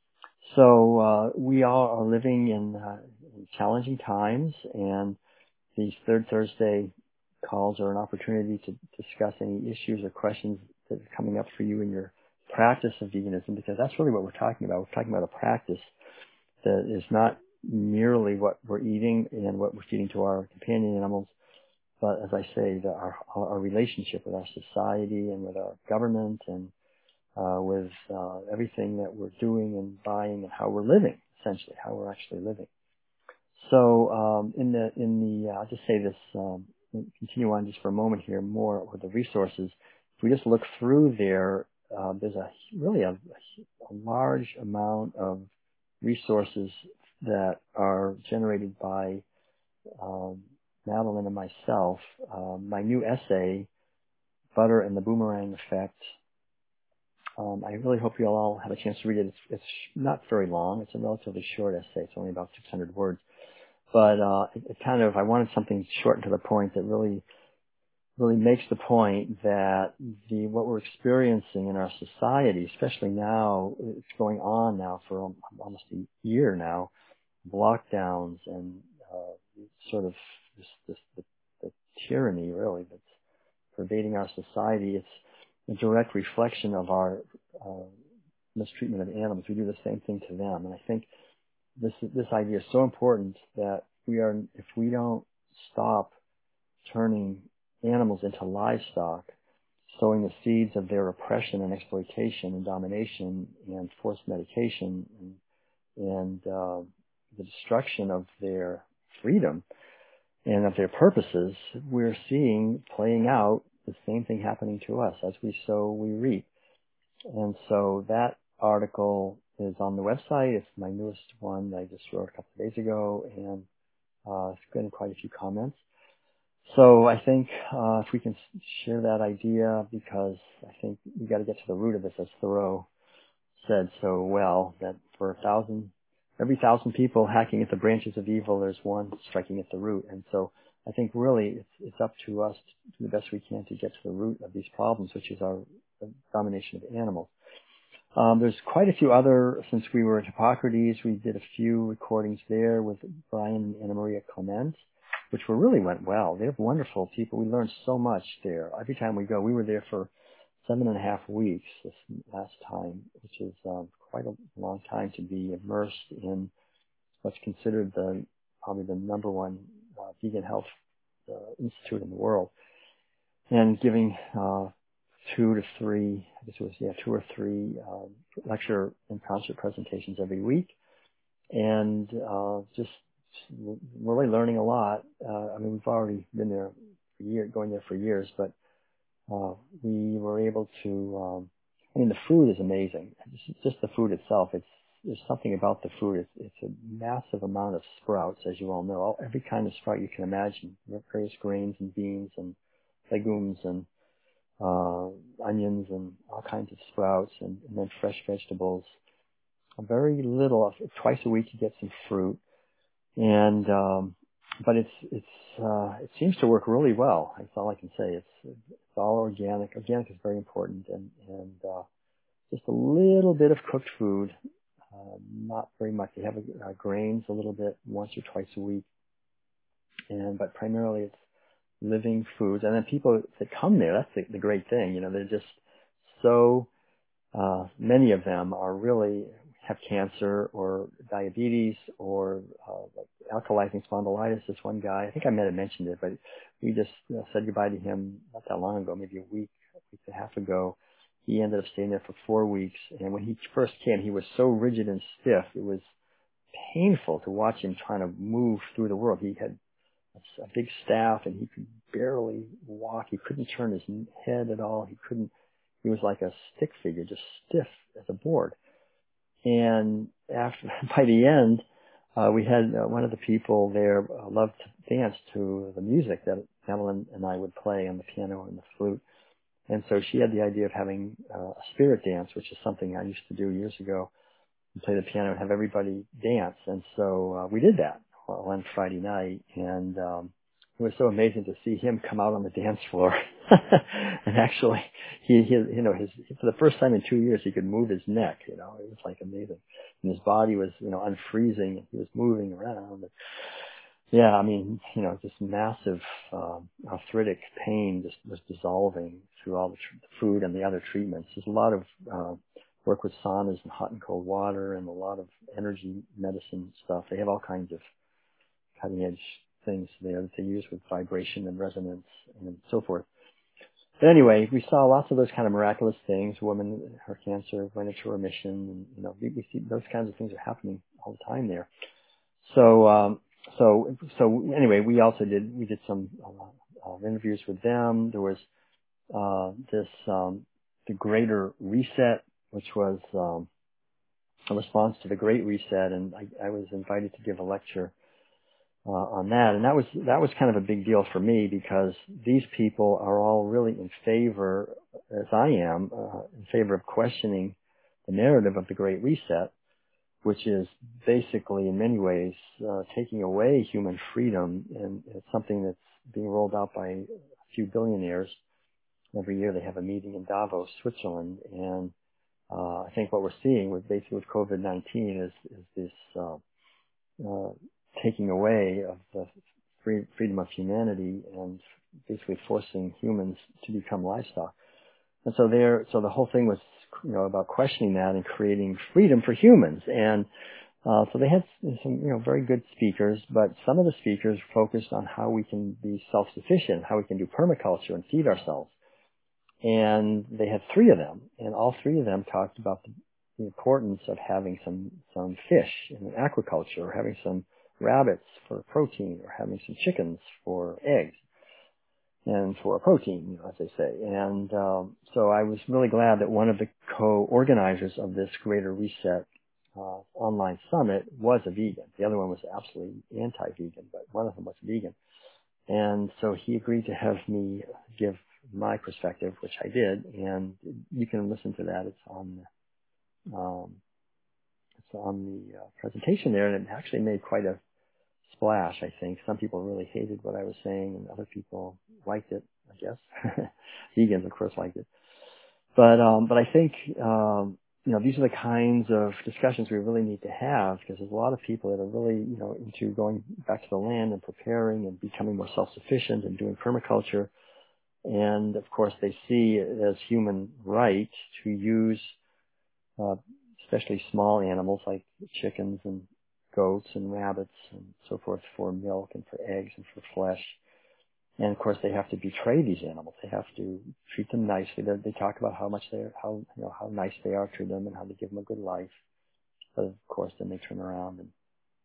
So we all are living in challenging times, and these Third Thursday calls are an opportunity to discuss any issues or questions that are coming up for you in your practice of veganism, because that's really what we're talking about. We're talking about a practice that is not merely what we're eating and what we're feeding to our companion animals, but as I say, our relationship with our society and with our government and with everything that we're doing and buying and how we're living, essentially, how we're actually living. So I'll just say this, continue on just for a moment here more with the resources. If we just look through there, there's really a large amount of resources that are generated by Madeline and myself. My new essay, Butter and the Boomerang Effect, I really hope you'll all have a chance to read it. It's not very long. It's a relatively short essay. It's only about 600 words. But it kind of, I wanted something short and to the point that really makes the point that what we're experiencing in our society, especially now, it's going on now for almost a year now, lockdowns and sort of the tyranny really that's pervading our society. It's a direct reflection of our mistreatment of animals. We do the same thing to them, and I think this idea is so important that if we don't stop turning animals into livestock, sowing the seeds of their oppression and exploitation and domination and forced medication and the destruction of their freedom and of their purposes, we're seeing playing out the same thing happening to us. As we sow, we reap. And so that article is on the website. It's my newest one that I just wrote a couple of days ago, and it's getting quite a few comments. So I think if we can share that idea, because I think we got to get to the root of this, as Thoreau said so well, that for every 1,000 people hacking at the branches of evil, there's one striking at the root. And so I think really it's up to us to do the best we can to get to the root of these problems, which is our domination of animals. There's quite a few other, since we were at Hippocrates, we did a few recordings there with Brian and Anna Maria Clement, which really went well. They're wonderful people. We learned so much there. Every time we go, we were there for 7.5 weeks this last time, which is quite a long time to be immersed in what's considered probably the number one vegan health institute in the world, and giving 2 or 3 lecture and concert presentations every week, and just really learning a lot. I mean, we've already been there going there for years, but we were able to. I mean, the food is amazing. Just the food itself. There's something about the food. It's a massive amount of sprouts, as you all know. Every kind of sprout you can imagine. Various grains and beans and legumes and onions and all kinds of sprouts, and then fresh vegetables. Very little. Twice a week you get some fruit, and but it seems to work really well. That's all I can say. It's all organic. Organic is very important, and just a little bit of cooked food. Not very much. They have grains a little bit once or twice a week, but primarily it's living foods. And then people that come there, that's the great thing. You know, they're just so many of them are really have cancer or diabetes or like alkalizing spondylitis. This one guy, I think I might have mentioned it, but we just said goodbye to him not that long ago, maybe a week and a half ago. He ended up staying there for 4 weeks, and when he first came, he was so rigid and stiff. It was painful to watch him trying to move through the world. He had a big staff, and he could barely walk. He couldn't turn his head at all. He was like a stick figure, just stiff as a board. And by the end, we had one of the people there loved to dance to the music that Evelyn and I would play on the piano and the flute. And so she had the idea of having a spirit dance, which is something I used to do years ago, and play the piano and have everybody dance. And so we did that on Friday night, and it was so amazing to see him come out on the dance floor. And actually, he for the first time in 2 years, he could move his neck. It was like amazing. And his body was, unfreezing. He was moving around. Yeah, I mean, this massive arthritic pain just was dissolving through all the food and the other treatments. There's a lot of work with saunas and hot and cold water and a lot of energy medicine stuff. They have all kinds of cutting edge things there that they use with vibration and resonance and so forth. But anyway, we saw lots of those kind of miraculous things. Women, her cancer went into remission, and we see those kinds of things are happening all the time there. So anyway, we did some interviews with them. There was the Greater Reset, which was a response to the Great Reset, and I was invited to give a lecture on that, and that was kind of a big deal for me because these people are all really in favor, as I am, in favor of questioning the narrative of the Great Reset, which is basically in many ways taking away human freedom, and it's something that's being rolled out by a few billionaires. Every year they have a meeting in Davos, Switzerland, and I think what we're seeing with COVID-19 is this taking away of the freedom of humanity and basically forcing humans to become livestock. And so the whole thing was, about questioning that and creating freedom for humans. And so they had some, very good speakers, but some of the speakers focused on how we can be self-sufficient, how we can do permaculture and feed ourselves. And they had 3 of them, and all 3 of them talked about the importance of having some fish in aquaculture, or having some rabbits for protein, or having some chickens for eggs and for protein, as they say. And so I was really glad that one of the co-organizers of this Greater Reset online summit was a vegan. The other one was absolutely anti-vegan, but one of them was vegan. And so he agreed to have me give my perspective, which I did, and you can listen to that. It's on the presentation there, and it actually made quite a splash, I think. Some people really hated what I was saying, and other people liked it, I guess. Vegans, of course, liked it. But I think, these are the kinds of discussions we really need to have, because there's a lot of people that are really, into going back to the land and preparing and becoming more self-sufficient and doing permaculture. And of course, they see it as human right to use, especially small animals like chickens and goats and rabbits and so forth for milk and for eggs and for flesh. And of course, they have to betray these animals. They have to treat them nicely. They talk about how nice they are to them and how they give them a good life. But of course, then they turn around and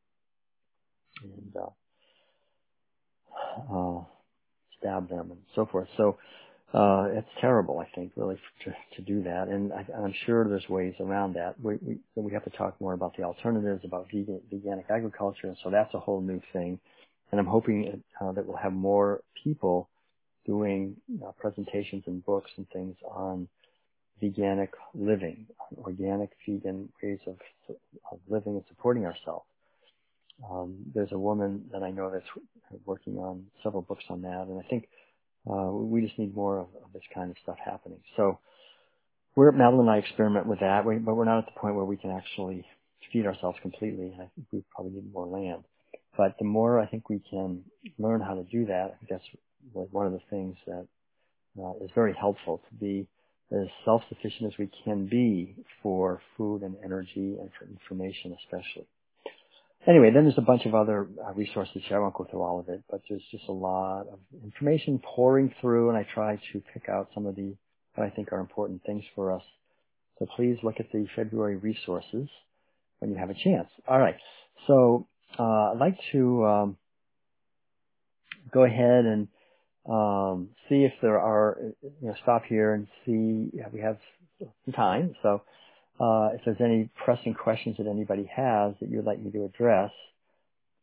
stab them and so forth. So it's terrible, I think, really, to do that. And I'm sure there's ways around that. We have to talk more about the alternatives, about veganic agriculture, and so that's a whole new thing. And I'm hoping that we'll have more people doing presentations and books and things on veganic living, on organic vegan ways of living and supporting ourselves. There's a woman that I know that's working on several books on that, and I think we just need more of this kind of stuff happening. So Madeline and I experiment with that, but we're not at the point where we can actually feed ourselves completely. I think we probably need more land. But the more I think we can learn how to do that, I think that's like one of the things that is very helpful, to be as self-sufficient as we can be for food and energy and for information especially. Anyway, then there's a bunch of other resources here. I won't go through all of it, but there's just a lot of information pouring through, and I try to pick out some of what I think are important things for us. So please look at the February resources when you have a chance. All right. So I'd like to go ahead and see if there are, stop here and see. We have some time. So if there's any pressing questions that anybody has that you'd like me to address,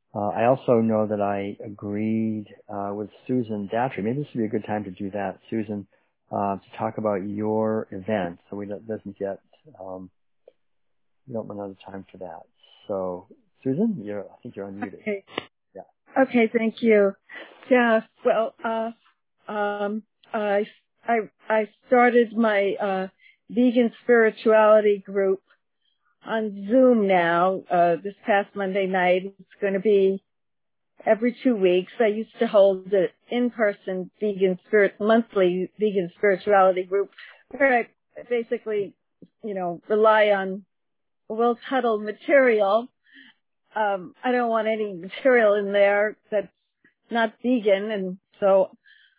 I also know that I agreed with Susan Datry. Maybe this would be a good time to do that, Susan, to talk about your event. So doesn't get we don't run out of time for that. So, Susan, I think you're unmuted. Okay. Yeah. Okay. Thank you. Yeah. Well, I started my vegan spirituality group on Zoom now. This past Monday night, it's going to be every 2 weeks. I used to hold an in-person monthly vegan spirituality group where I basically, rely on well-titled material. I don't want any material in there that's not vegan. And so,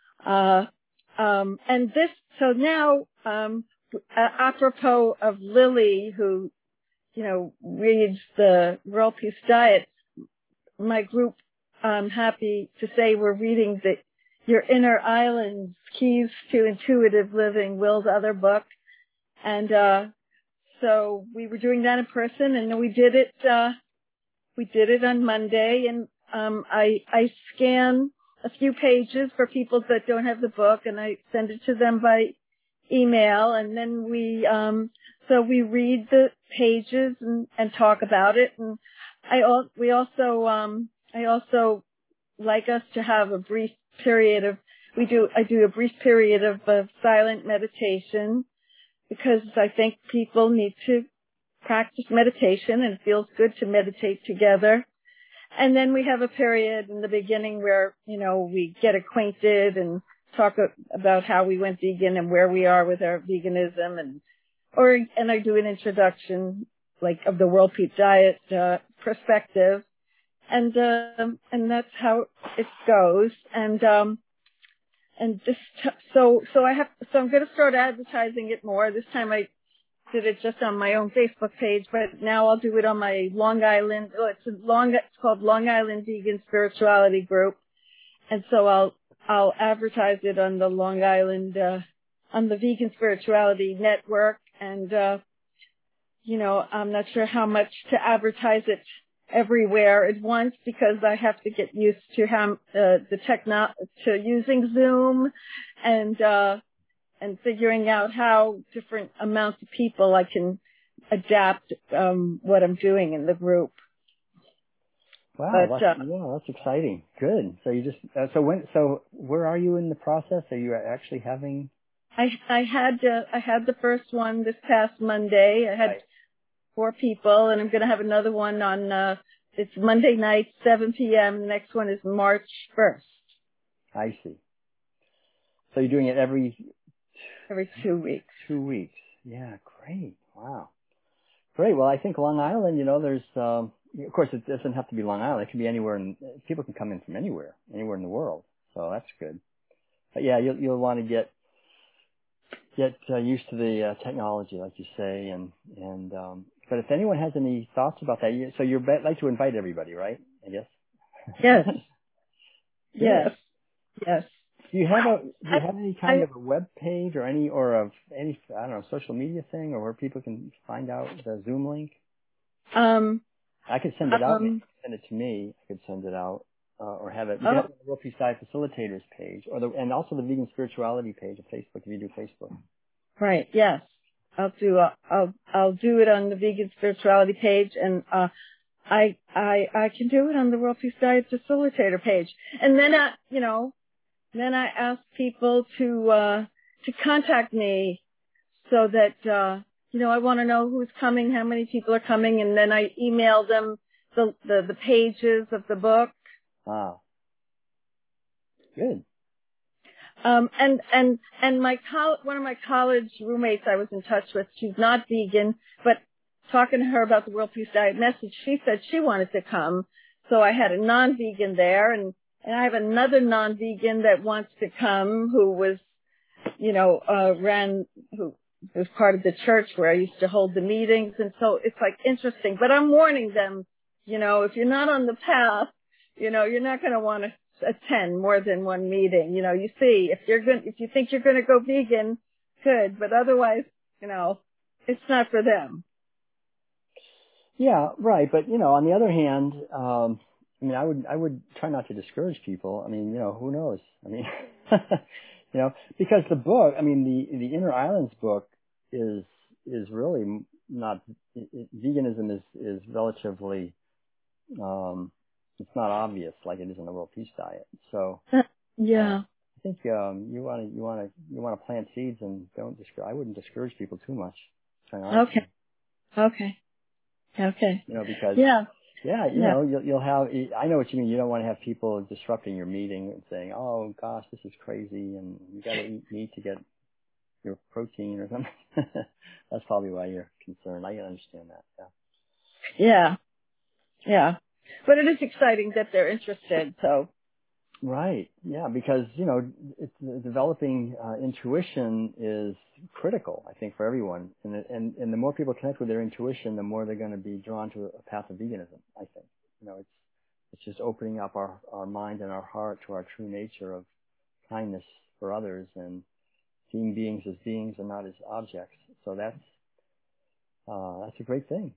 now, apropos of Lily, who, reads the World Peace Diet, my group, I'm happy to say we're reading Your Inner Islands, Keys to Intuitive Living, Will's other book. And, so we were doing that in person, and we did it on Monday, and, I scan a few pages for people that don't have the book, and I send it to them by email, and then we read the pages and talk about it. And I also like us to have a brief period of, I do a brief period of silent meditation, because I think people need to practice meditation, and it feels good to meditate together. And then we have a period in the beginning where, we get acquainted and talk about how we went vegan and where we are with our veganism, and I do an introduction, like, of the World Peace Diet perspective, and that's how it goes. And so I'm going to start advertising it more. This time I did it just on my own Facebook page, but now I'll do it on my Long Island. It's called Long Island Vegan Spirituality Group, and so I'll advertise it on the Long Island on the Vegan Spirituality Network. And I'm not sure how much to advertise it everywhere at once, because I have to get used to to using Zoom and figuring out how different amounts of people I can adapt what I'm doing in the group. Wow, that's exciting. Good. So you just so where are you in the process? Are you actually having? I had the first one this past Monday. I had 4 people, and I'm going to have another one on. It's Monday night, 7 p.m. The next one is March 1st. I see. So you're doing it every 2 weeks. 2 weeks. Yeah, great. Wow. Great. Well, I think Long Island, there's, of course, it doesn't have to be Long Island. It can be anywhere, and people can come in from anywhere in the world. So that's good. But yeah, you'll want to get used to the technology, like you say, and but if anyone has any thoughts about that, so you'd like to invite everybody, right? I guess. Yes. Yes. Yes. Do you have any kind of a web page or any I don't know, social media thing, or where people can find out the Zoom link? I could send it out. Send it to me. I could send it out, or have it. You can have it on the World Peace Diet Facilitators page, and also the Vegan Spirituality page of Facebook if you do Facebook. Right. Yes. I'll do it on the Vegan Spirituality page, and I can do it on the World Peace Diet Facilitator page. And then then I ask people to contact me, so that I want to know who's coming, how many people are coming, and then I email them the pages of the book. Wow. Good. And one of my college roommates I was in touch with, she's not vegan, but talking to her about the World Peace Diet message, she said she wanted to come. So I had a non-vegan there, and I have another non-vegan that wants to come, who was, who was part of the church where I used to hold the meetings. And so it's like interesting, but I'm warning them, if you're not on the path, you're not going to want to attend more than one meeting. You see, if you think you're going to go vegan, good, but otherwise, it's not for them. Yeah, right. But, on the other hand, I mean, I would try not to discourage people. I mean, who knows? I mean, because the book, I mean, the Inner Islands book is really not, veganism is relatively, it's not obvious like it is in the World Peace Diet. So, yeah. I think, you want to plant seeds and I wouldn't discourage people too much. Okay. Because, yeah, you'll have, I know what you mean. You don't want to have people disrupting your meeting and saying, oh gosh, this is crazy and you got to eat meat to get your protein or something. That's probably why you're concerned. I can understand that. Yeah. But it is exciting that they're interested, so. Right. Yeah, because, developing intuition is critical, I think, for everyone. And the more people connect with their intuition, the more they're going to be drawn to a path of veganism, I think. It's just opening up our mind and our heart to our true nature of kindness for others and seeing beings as beings and not as objects. So that's a great thing.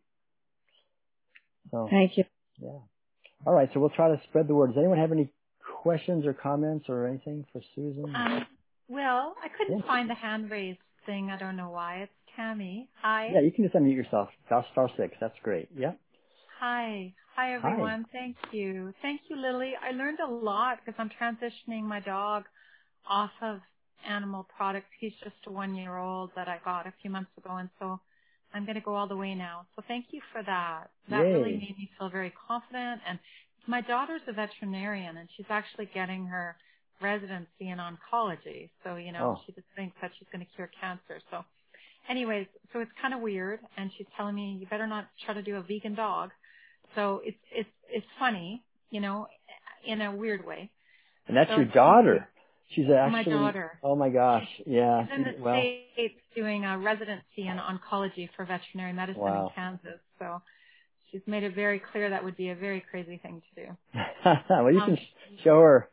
So, thank you. Yeah. All right. So we'll try to spread the word. Does anyone have any questions or comments or anything for Susan? Well, I couldn't find the hand raised thing. I don't know why. It's Tammy. Hi. Yeah, you can just unmute yourself. Star 6. That's great. Yeah. Hi, everyone. Hi. Thank you, Lily. I learned a lot because I'm transitioning my dog off of animal products. He's just a 1-year-old that I got a few months ago, and so I'm going to go all the way now. So thank you for that. That really made me feel very confident. And my daughter's a veterinarian, and she's actually getting her residency in oncology. So, she just thinks that she's going to cure cancer. So anyways, so it's kind of weird. And she's telling me, you better not try to do a vegan dog. So it's funny, in a weird way. And that's your daughter. She's actually my daughter. Oh my gosh. Yeah. She's in the States doing a residency in oncology for veterinary medicine in Kansas. So she's made it very clear that would be a very crazy thing to do. Well, you can show her,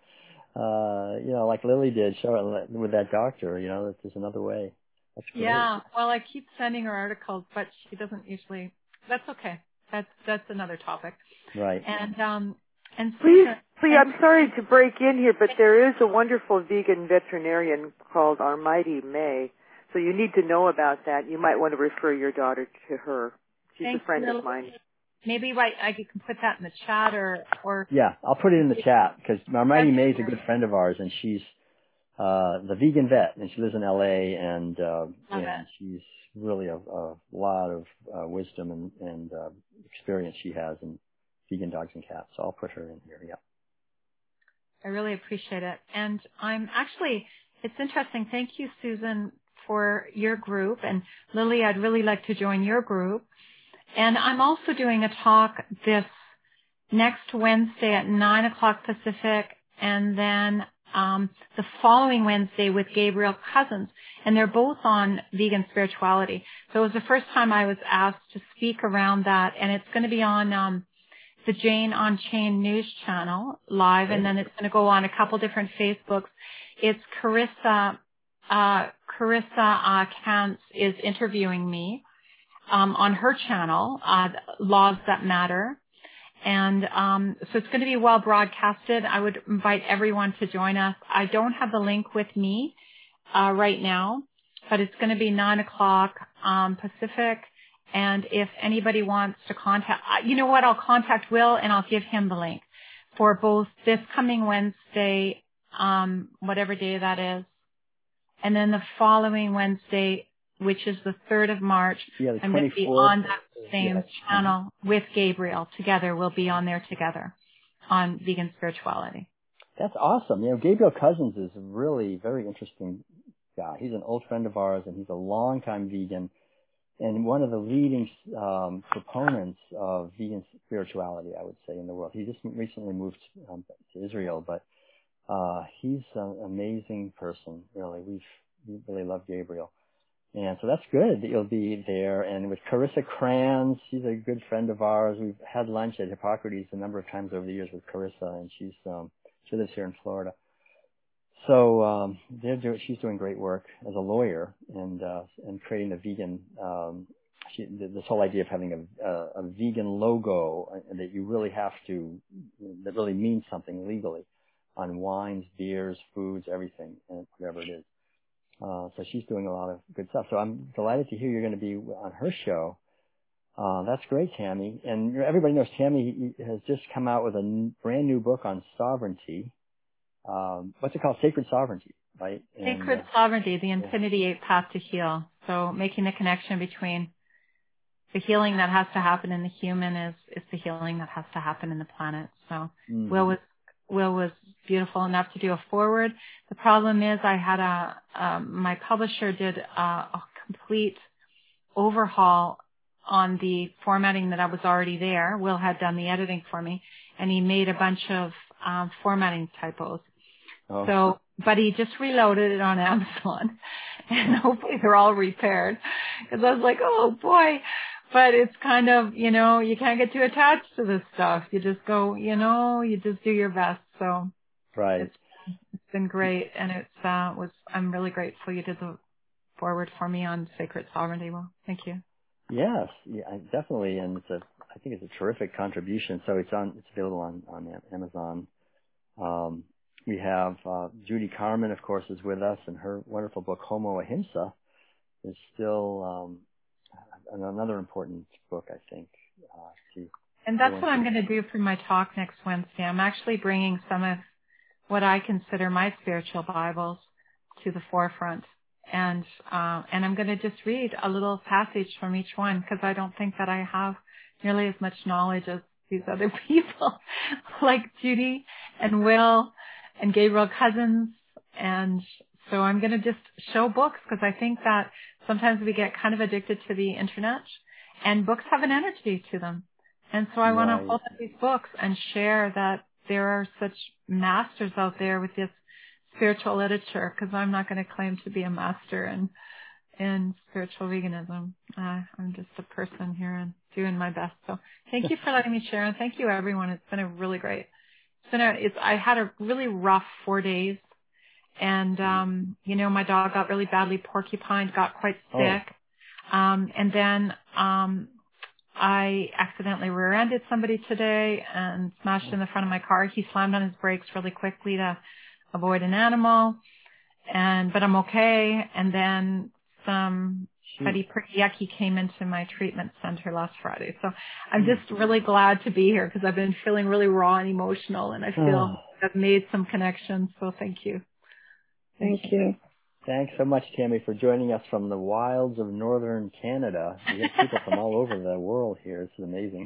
like Lily did, show her with that doctor, that there's another way. That's great. Yeah. Well, I keep sending her articles, but she doesn't usually. That's okay. That's another topic. Right. And please, I'm sorry to break in here, but there is a wonderful vegan veterinarian called Armighty May. So you need to know about that. You might want to refer your daughter to her. She's a friend of mine. Maybe I can put that in the chat or. Yeah, I'll put it in the chat because Armighty May is a good friend of ours, and she's the vegan vet, and she lives in LA, and she's really a lot of wisdom and experience she has in vegan dogs and cats. So I'll put her in here. Yeah. I really appreciate it. And it's interesting. Thank you, Susan, for your group. And Lily, I'd really like to join your group. And I'm also doing a talk this next Wednesday at 9:00 Pacific, and then the following Wednesday with Gabriel Cousins. And they're both on vegan spirituality. So it was the first time I was asked to speak around that. And it's going to be on the Jane on Chain news channel live, and then it's going to go on a couple different Facebooks. It's Carissa Kantz is interviewing me on her channel, Laws That Matter. And so it's going to be well broadcasted. I would invite everyone to join us. I don't have the link with me right now, but it's going to be 9:00 Pacific. And if anybody wants to contact, I'll contact Will and I'll give him the link for both this coming Wednesday, whatever day that is, and then the following Wednesday, which is the 3rd of March. Yeah, I'm going to be on that same channel with Gabriel together. We'll be on there together on vegan spirituality. That's awesome. Gabriel Cousins is a really very interesting guy. He's an old friend of ours, and he's a longtime vegan. And one of the leading proponents of vegan spirituality, I would say, in the world. He just recently moved to Israel, but he's an amazing person, really. We really love Gabriel. And so that's good that you'll be there. And with Carissa Kranz, she's a good friend of ours. We've had lunch at Hippocrates a number of times over the years with Carissa, and she lives here in Florida. So she's doing great work as a lawyer and creating the vegan this whole idea of having a vegan logo that you really have to, that really means something legally on wines, beers, foods, everything, and whatever it is. So she's doing a lot of good stuff. So I'm delighted to hear you're going to be on her show. That's great, Tammy. And everybody knows Tammy has just come out with a brand new book on sovereignty. What's it called? Sacred Sovereignty, right? Sacred Sovereignty, the Infinity 8 Path to Heal. So making the connection between the healing that has to happen in the human is the healing that has to happen in the planet. So Will was beautiful enough to do a forward. The problem is I had my publisher did a complete overhaul on the formatting that I was already there. Will had done the editing for me, and he made a bunch of formatting typos. Oh. So, but he just reloaded it on Amazon, and hopefully they're all repaired. Because I was like, oh boy. But it's kind of, you can't get too attached to this stuff. You just go, you just do your best. So right. It's been great, and I'm really grateful you did the forward for me on Sacred Sovereignty. Well, thank you. Yes, yeah, definitely, and I think it's a terrific contribution. So it's available on Amazon. We have Judy Carmen, of course, is with us, and her wonderful book Homo Ahimsa is still another important book, I think. And that's what I'm going to do for my talk next Wednesday. I'm actually bringing some of what I consider my spiritual Bibles to the forefront. And I'm going to just read a little passage from each one, because I don't think that I have nearly as much knowledge as these other people, like Judy and Will and Gabriel Cousens. And so I'm going to just show books, because I think that sometimes we get kind of addicted to the internet, and books have an energy to them. And so I want to hold up these books and share that there are such masters out there with this spiritual literature, because I'm not going to claim to be a master in spiritual veganism. I'm just a person here and doing my best. So thank you for letting me share, and thank you everyone. It's been a really great. I had a really rough 4 days, and my dog got really badly porcupined, got quite sick, and then I accidentally rear-ended somebody today and smashed in the front of my car. He slammed on his brakes really quickly to avoid an animal, but I'm okay. And then somebody pretty yucky came into my treatment center last Friday. So I'm just really glad to be here, because I've been feeling really raw and emotional, and I feel I've made some connections. So thank you. Thank you. Thanks so much, Tammy, for joining us from the wilds of northern Canada. We get people from all over the world here. This is amazing.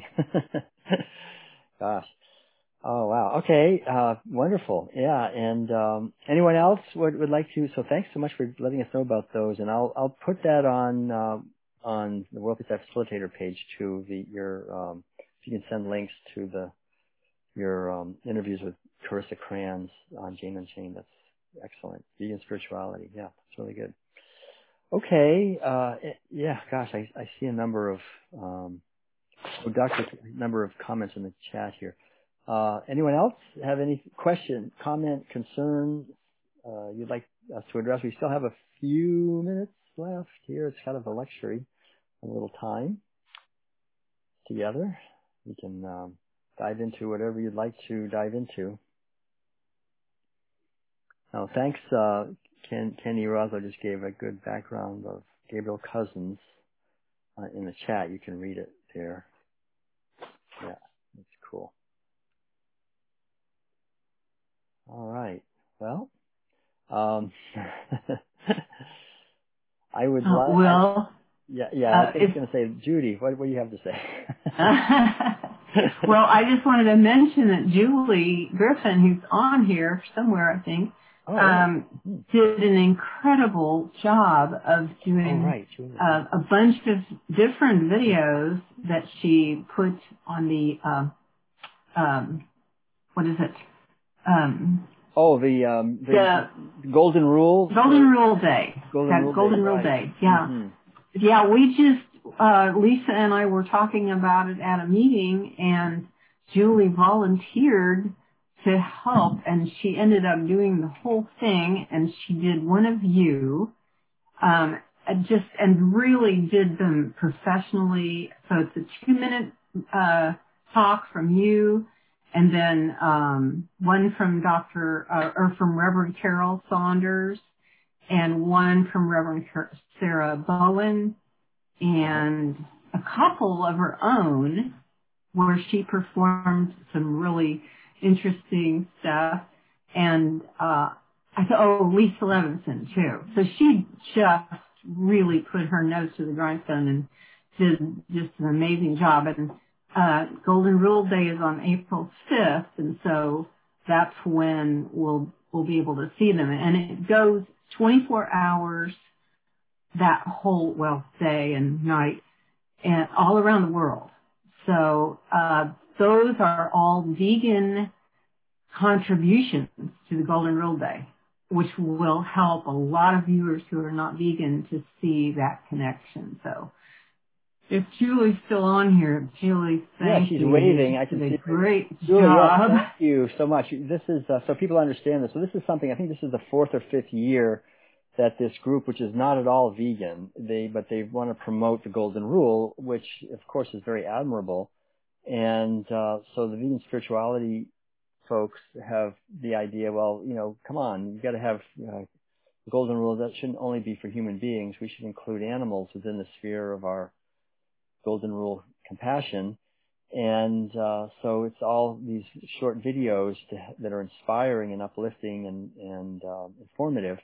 Gosh. Oh, wow. Okay. Wonderful. Yeah. And anyone else would like to? So thanks so much for letting us know about those. And I'll put that on the World Peace Facilitator page too. If you can send links to your interviews with Carissa Kranz on Jane Unchained. That's excellent. Vegan spirituality. Yeah, that's really good. Okay. Yeah, gosh, I see a number of comments in the chat here. Anyone else have any question, comment, concern you'd like us to address? We still have a few minutes left here. It's kind of a luxury, a little time together. We can dive into whatever you'd like to dive into. Oh, thanks. Kenny Roslo just gave a good background of Gabriel Cousens in the chat. You can read it there. Yeah, that's cool. All right. Well, I would like. Will. Yeah. I was going to say, Judy, what do you have to say? Well, I just wanted to mention that Julie Griffin, who's on here somewhere, I think, did an incredible job of doing a bunch of different videos that she put on the what is it? The Golden Rule. Golden Rule Day. Golden Rule Day. Yeah. Mm-hmm. Yeah, we just Lisa and I were talking about it at a meeting, and Julie volunteered to help, and she ended up doing the whole thing, and she did one of you, and really did them professionally. So it's a 2-minute talk from you, and then one from from Reverend Carol Saunders, and one from Reverend Sarah Bowen, and a couple of her own, where she performed some really interesting stuff. And I thought, Lisa Levinson too. So she just really put her nose to the grindstone and did just an amazing job. And Golden Rule Day is on April 5th, and so that's when we'll be able to see them. And it goes 24 hours that whole, day and night, and all around the world. So those are all vegan contributions to the Golden Rule Day, which will help a lot of viewers who are not vegan to see that connection. So if Julie's still on here, Julie, thank you. Yeah, she's waving. I can see. Great Julie, job. Thank you so much. This is so people understand this. So this is something. I think this is the 4th or 5th year that this group, which is not at all vegan, but they want to promote the Golden Rule, which of course is very admirable. And so the vegan spirituality folks have the idea, come on, you've got to have the Golden Rule. That shouldn't only be for human beings. We should include animals within the sphere of our Golden Rule compassion. And so it's all these short videos that are inspiring and uplifting and informative.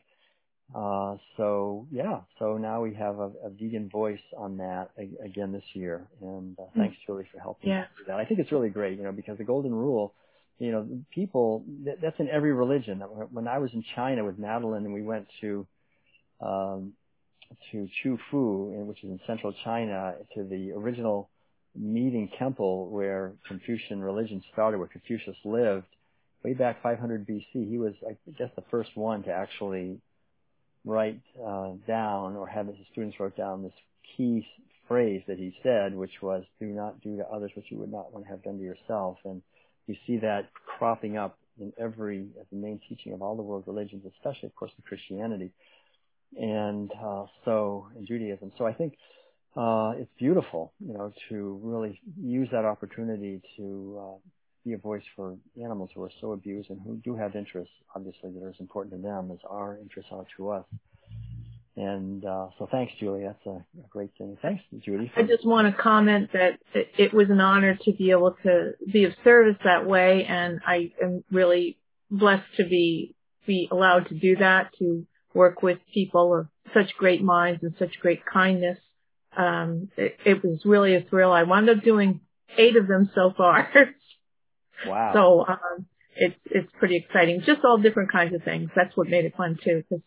So now we have a vegan voice on that again this year. And thanks, Julie, for helping us do that. I think it's really great, because the Golden Rule, people, that's in every religion. When I was in China with Madeline and we went to Chufu, which is in central China, to the original meeting temple where Confucian religion started, where Confucius lived, way back 500 BC. He was, I guess, the first one to actually write down, or have his students wrote down this key phrase that he said, which was, do not do to others what you would not want to have done to yourself. And you see that cropping up in as the main teaching of all the world religions, especially, of course, in Christianity and in Judaism. So I think it's beautiful, to really use that opportunity to be a voice for animals who are so abused and who do have interests, obviously, that are as important to them as our interests are to us. And so thanks, Julie. That's a great thing. Thanks, Judy. I just want to comment that it was an honor to be able to be of service that way, and I am really blessed to be allowed to do that, to work with people of such great minds and such great kindness. It was really a thrill. I wound up doing 8 of them so far. Wow. So it's pretty exciting. Just all different kinds of things. That's what made it fun too, because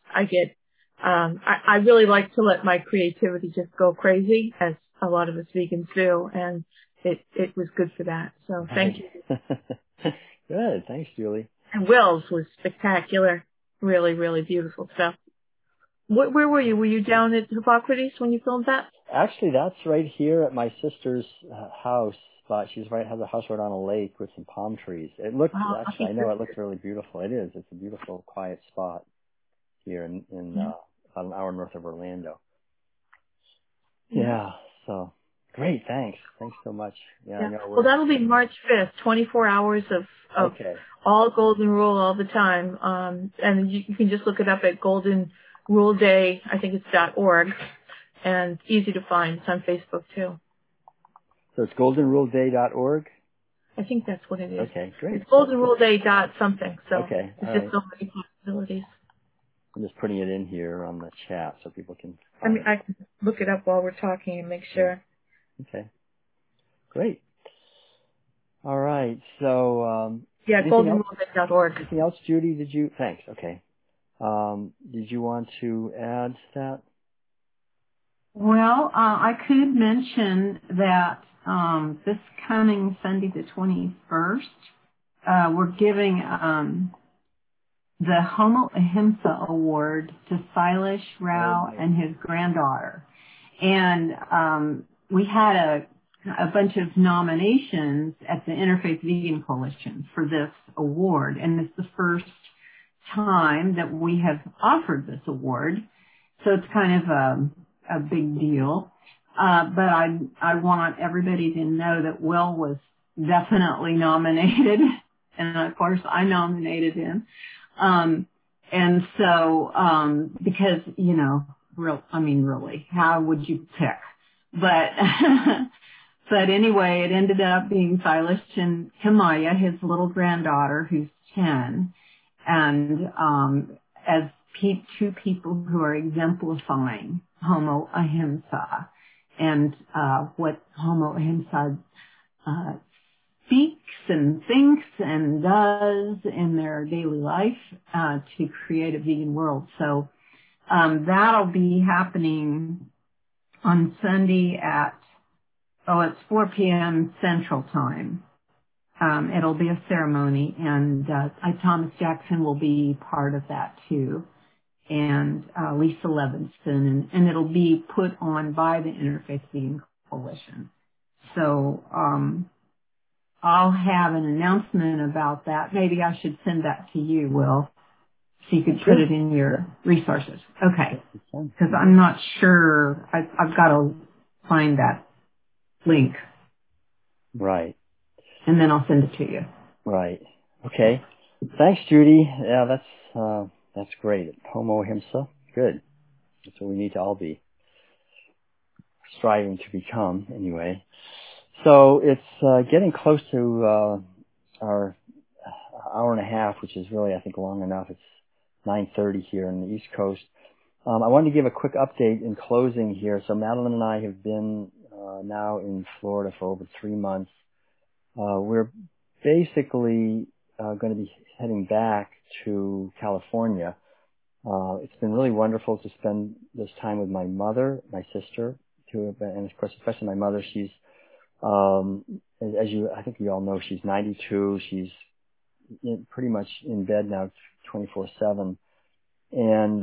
I really like to let my creativity just go crazy, as a lot of us vegans do, and it was good for that. So thank you. Good. Thanks, Julie. And Will's was spectacular. Really, really beautiful stuff. Where were you? Were you down at Hippocrates when you filmed that? Actually, that's right here at my sister's house. But has a house right on a lake with some palm trees. It looks, I know it looks really beautiful. It is. It's a beautiful, quiet spot here in about an hour north of Orlando. Yeah. So great. Thanks. Thanks so much. Yeah. Well, that'll be March 5th, 24 hours of all Golden Rule all the time. And you can just look it up at Golden Rule Day, I think it's .org, and easy to find. It's on Facebook too. So it's goldenruleday.org? I think that's what it is. Okay, great. It's goldenruleday something, so okay, it's just so many possibilities. I'm just putting it in here on the chat so people can I can look it up while we're talking and make sure. Okay. Great. All right, so... goldenruleday.org. Anything else, Judy? Thanks, okay. Did you want to add that? Well, I could mention that this coming Sunday, the 21st, we're giving the Homo Ahimsa Award to Silas Rao and his granddaughter. And we had a bunch of nominations at the Interfaith Vegan Coalition for this award, and it's the first time that we have offered this award. So it's kind of a big deal. But I want everybody to know that Will was definitely nominated. And of course I nominated him. And so, because, you know, really, how would you pick? But, but anyway, it ended up being Silas and Kamaya, his little granddaughter, who's 10. And, as two people who are exemplifying Homo Ahimsa and, what Homo Ahimsa, speaks and thinks and does in their daily life to create a vegan world. So that'll be happening on Sunday at, it's 4 p.m. Central Time. It'll be a ceremony, and Thomas Jackson will be part of that too, and Lisa Levinson, and it'll be put on by the Interfaith Vegan Coalition. So I'll have an announcement about that. Maybe I should send that to you, Will, so you could put it in your resources. Okay. Because I'm not sure. I've got to find that link. Right. And then I'll send it to you. Right. Okay. Thanks, Judy. Yeah, that's great. Homo Ahimsa. Good. That's what we need to all be striving to become, anyway. So it's getting close to our hour and a half, which is really, I think, long enough. It's 9:30 here on the East Coast. I wanted to give a quick update in closing here. So Madeline and I have been now in Florida for over 3 months. We're basically going to be heading back to California. It's been really wonderful to spend this time with my mother, my sister, too, and of course, especially my mother. She's I think you all know, she's 92. She's pretty much in bed now 24/7. And,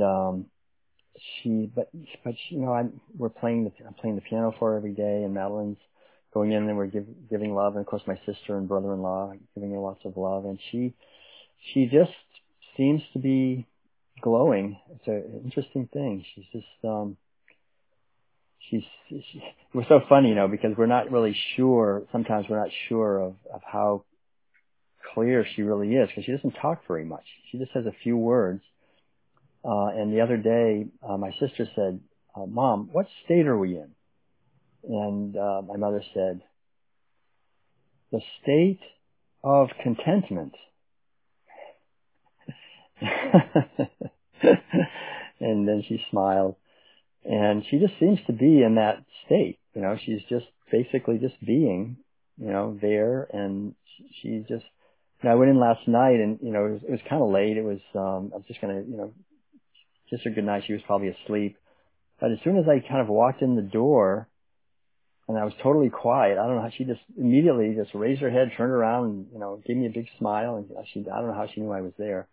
I'm playing the piano for her every day, and Madeline's going in and we're giving love. And of course, my sister and brother-in-law giving her lots of love. And she just seems to be glowing. It's an interesting thing. She's just, it was so funny, because we're not really sure. Sometimes we're not sure of how clear she really is, because she doesn't talk very much. She just has a few words. And the other day, my sister said, "Mom, what state are we in?" And my mother said, "The state of contentment." And then she smiled. And she just seems to be in that state. She's just basically just being, there. And she just, I went in last night and, it was kind of late. It was, I was just going to, kiss her goodnight. She was probably asleep. But as soon as I kind of walked in the door and I was totally quiet, I don't know how she just immediately just raised her head, turned around and, gave me a big smile. And I don't know how she knew I was there.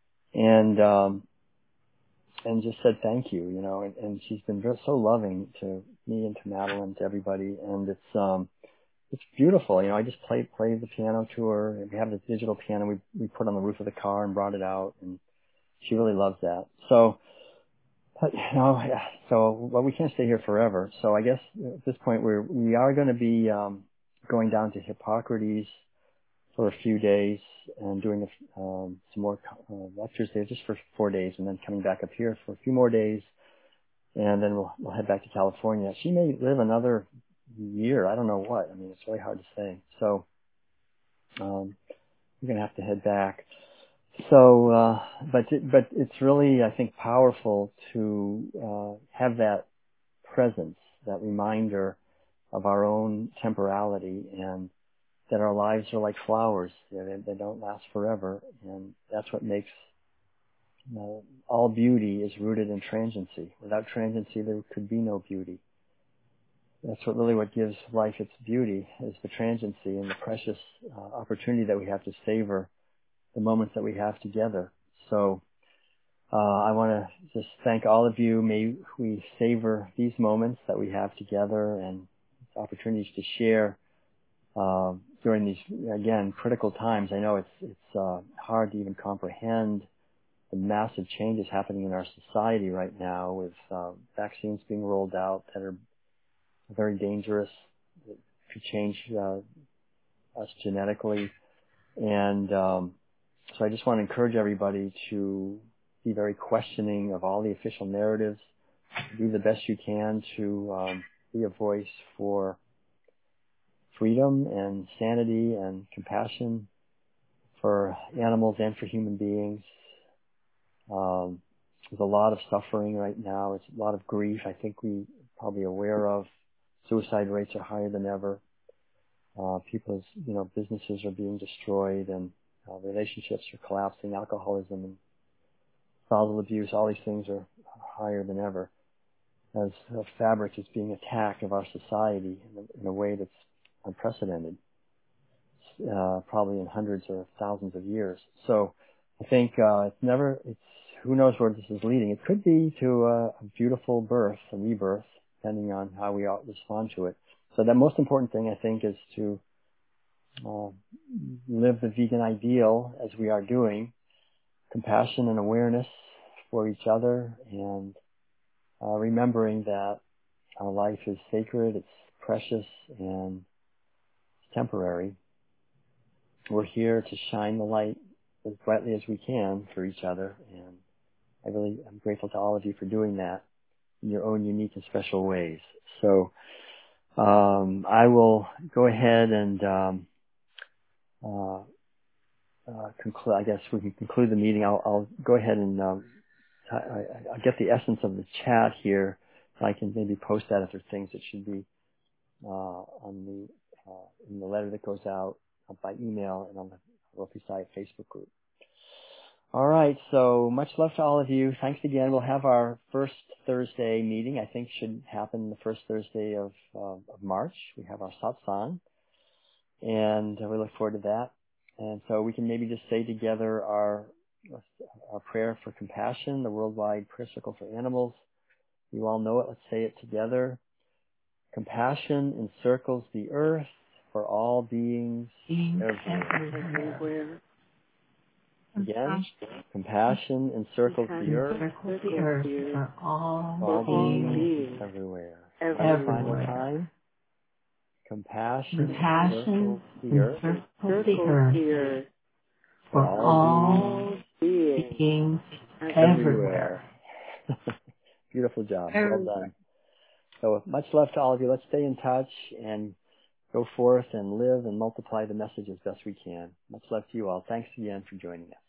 And just said thank you, and she's been so loving to me and to Madeline, to everybody, and it's beautiful. I just played the piano to her. We have this digital piano we put on the roof of the car and brought it out, and she really loves that. So, but we can't stay here forever. So I guess at this point we are going to be going down to Hippocrates for a few days and doing some more lectures there just for 4 days, and then coming back up here for a few more days, and then we'll head back to California. She may live another year. I don't know what. It's really hard to say. So we're going to have to head back. So, but it's really, I think, powerful to have that presence, that reminder of our own temporality, and that our lives are like flowers. They don't last forever. And that's what makes all beauty is rooted in transiency. Without transiency, there could be no beauty. That's what gives life its beauty, is the transiency and the precious opportunity that we have to savor the moments that we have together. So I want to just thank all of you. May we savor these moments that we have together and opportunities to share during these, again, critical times. I know it's hard to even comprehend the massive changes happening in our society right now with vaccines being rolled out that are very dangerous, that could change us genetically. And so I just want to encourage everybody to be very questioning of all the official narratives, do the best you can to be a voice for freedom and sanity and compassion for animals and for human beings. There's a lot of suffering right now. It's a lot of grief. I think we're probably aware of. Suicide rates are higher than ever. People's, businesses are being destroyed, and relationships are collapsing. Alcoholism and spousal abuse, all these things are higher than ever, as a fabric is being attacked of our society in a way that's unprecedented, probably in hundreds or thousands of years. So I think who knows where this is leading. It could be to a beautiful birth, a rebirth, depending on how we respond to it. So the most important thing, I think, is to live the vegan ideal as we are doing, compassion and awareness for each other, and remembering that our life is sacred, it's precious, and it's temporary. We're here to shine the light as brightly as we can for each other, and I'm grateful to all of you for doing that in your own unique and special ways. So I will go ahead and conclude. I guess we can conclude the meeting. I'll go ahead and I'll get the essence of the chat here. I can maybe post that if there are things that should be in the letter that goes out by email and on the Rotary Site Facebook group. All right, so much love to all of you. Thanks again. We'll have our first Thursday meeting. I think should happen the first Thursday of March. We have our satsang, and we look forward to that. And so we can maybe just say together our prayer for compassion, the worldwide prayer circle for animals. You all know it. Let's say it together. Compassion encircles the earth for all beings everywhere. Again, compassion encircles the earth for all beings everywhere. One final time. Compassion encircles the earth for all beings everywhere. Beautiful job. Well done. So much love to all of you. Let's stay in touch and go forth and live and multiply the message as best we can. Much love to you all. Thanks again for joining us.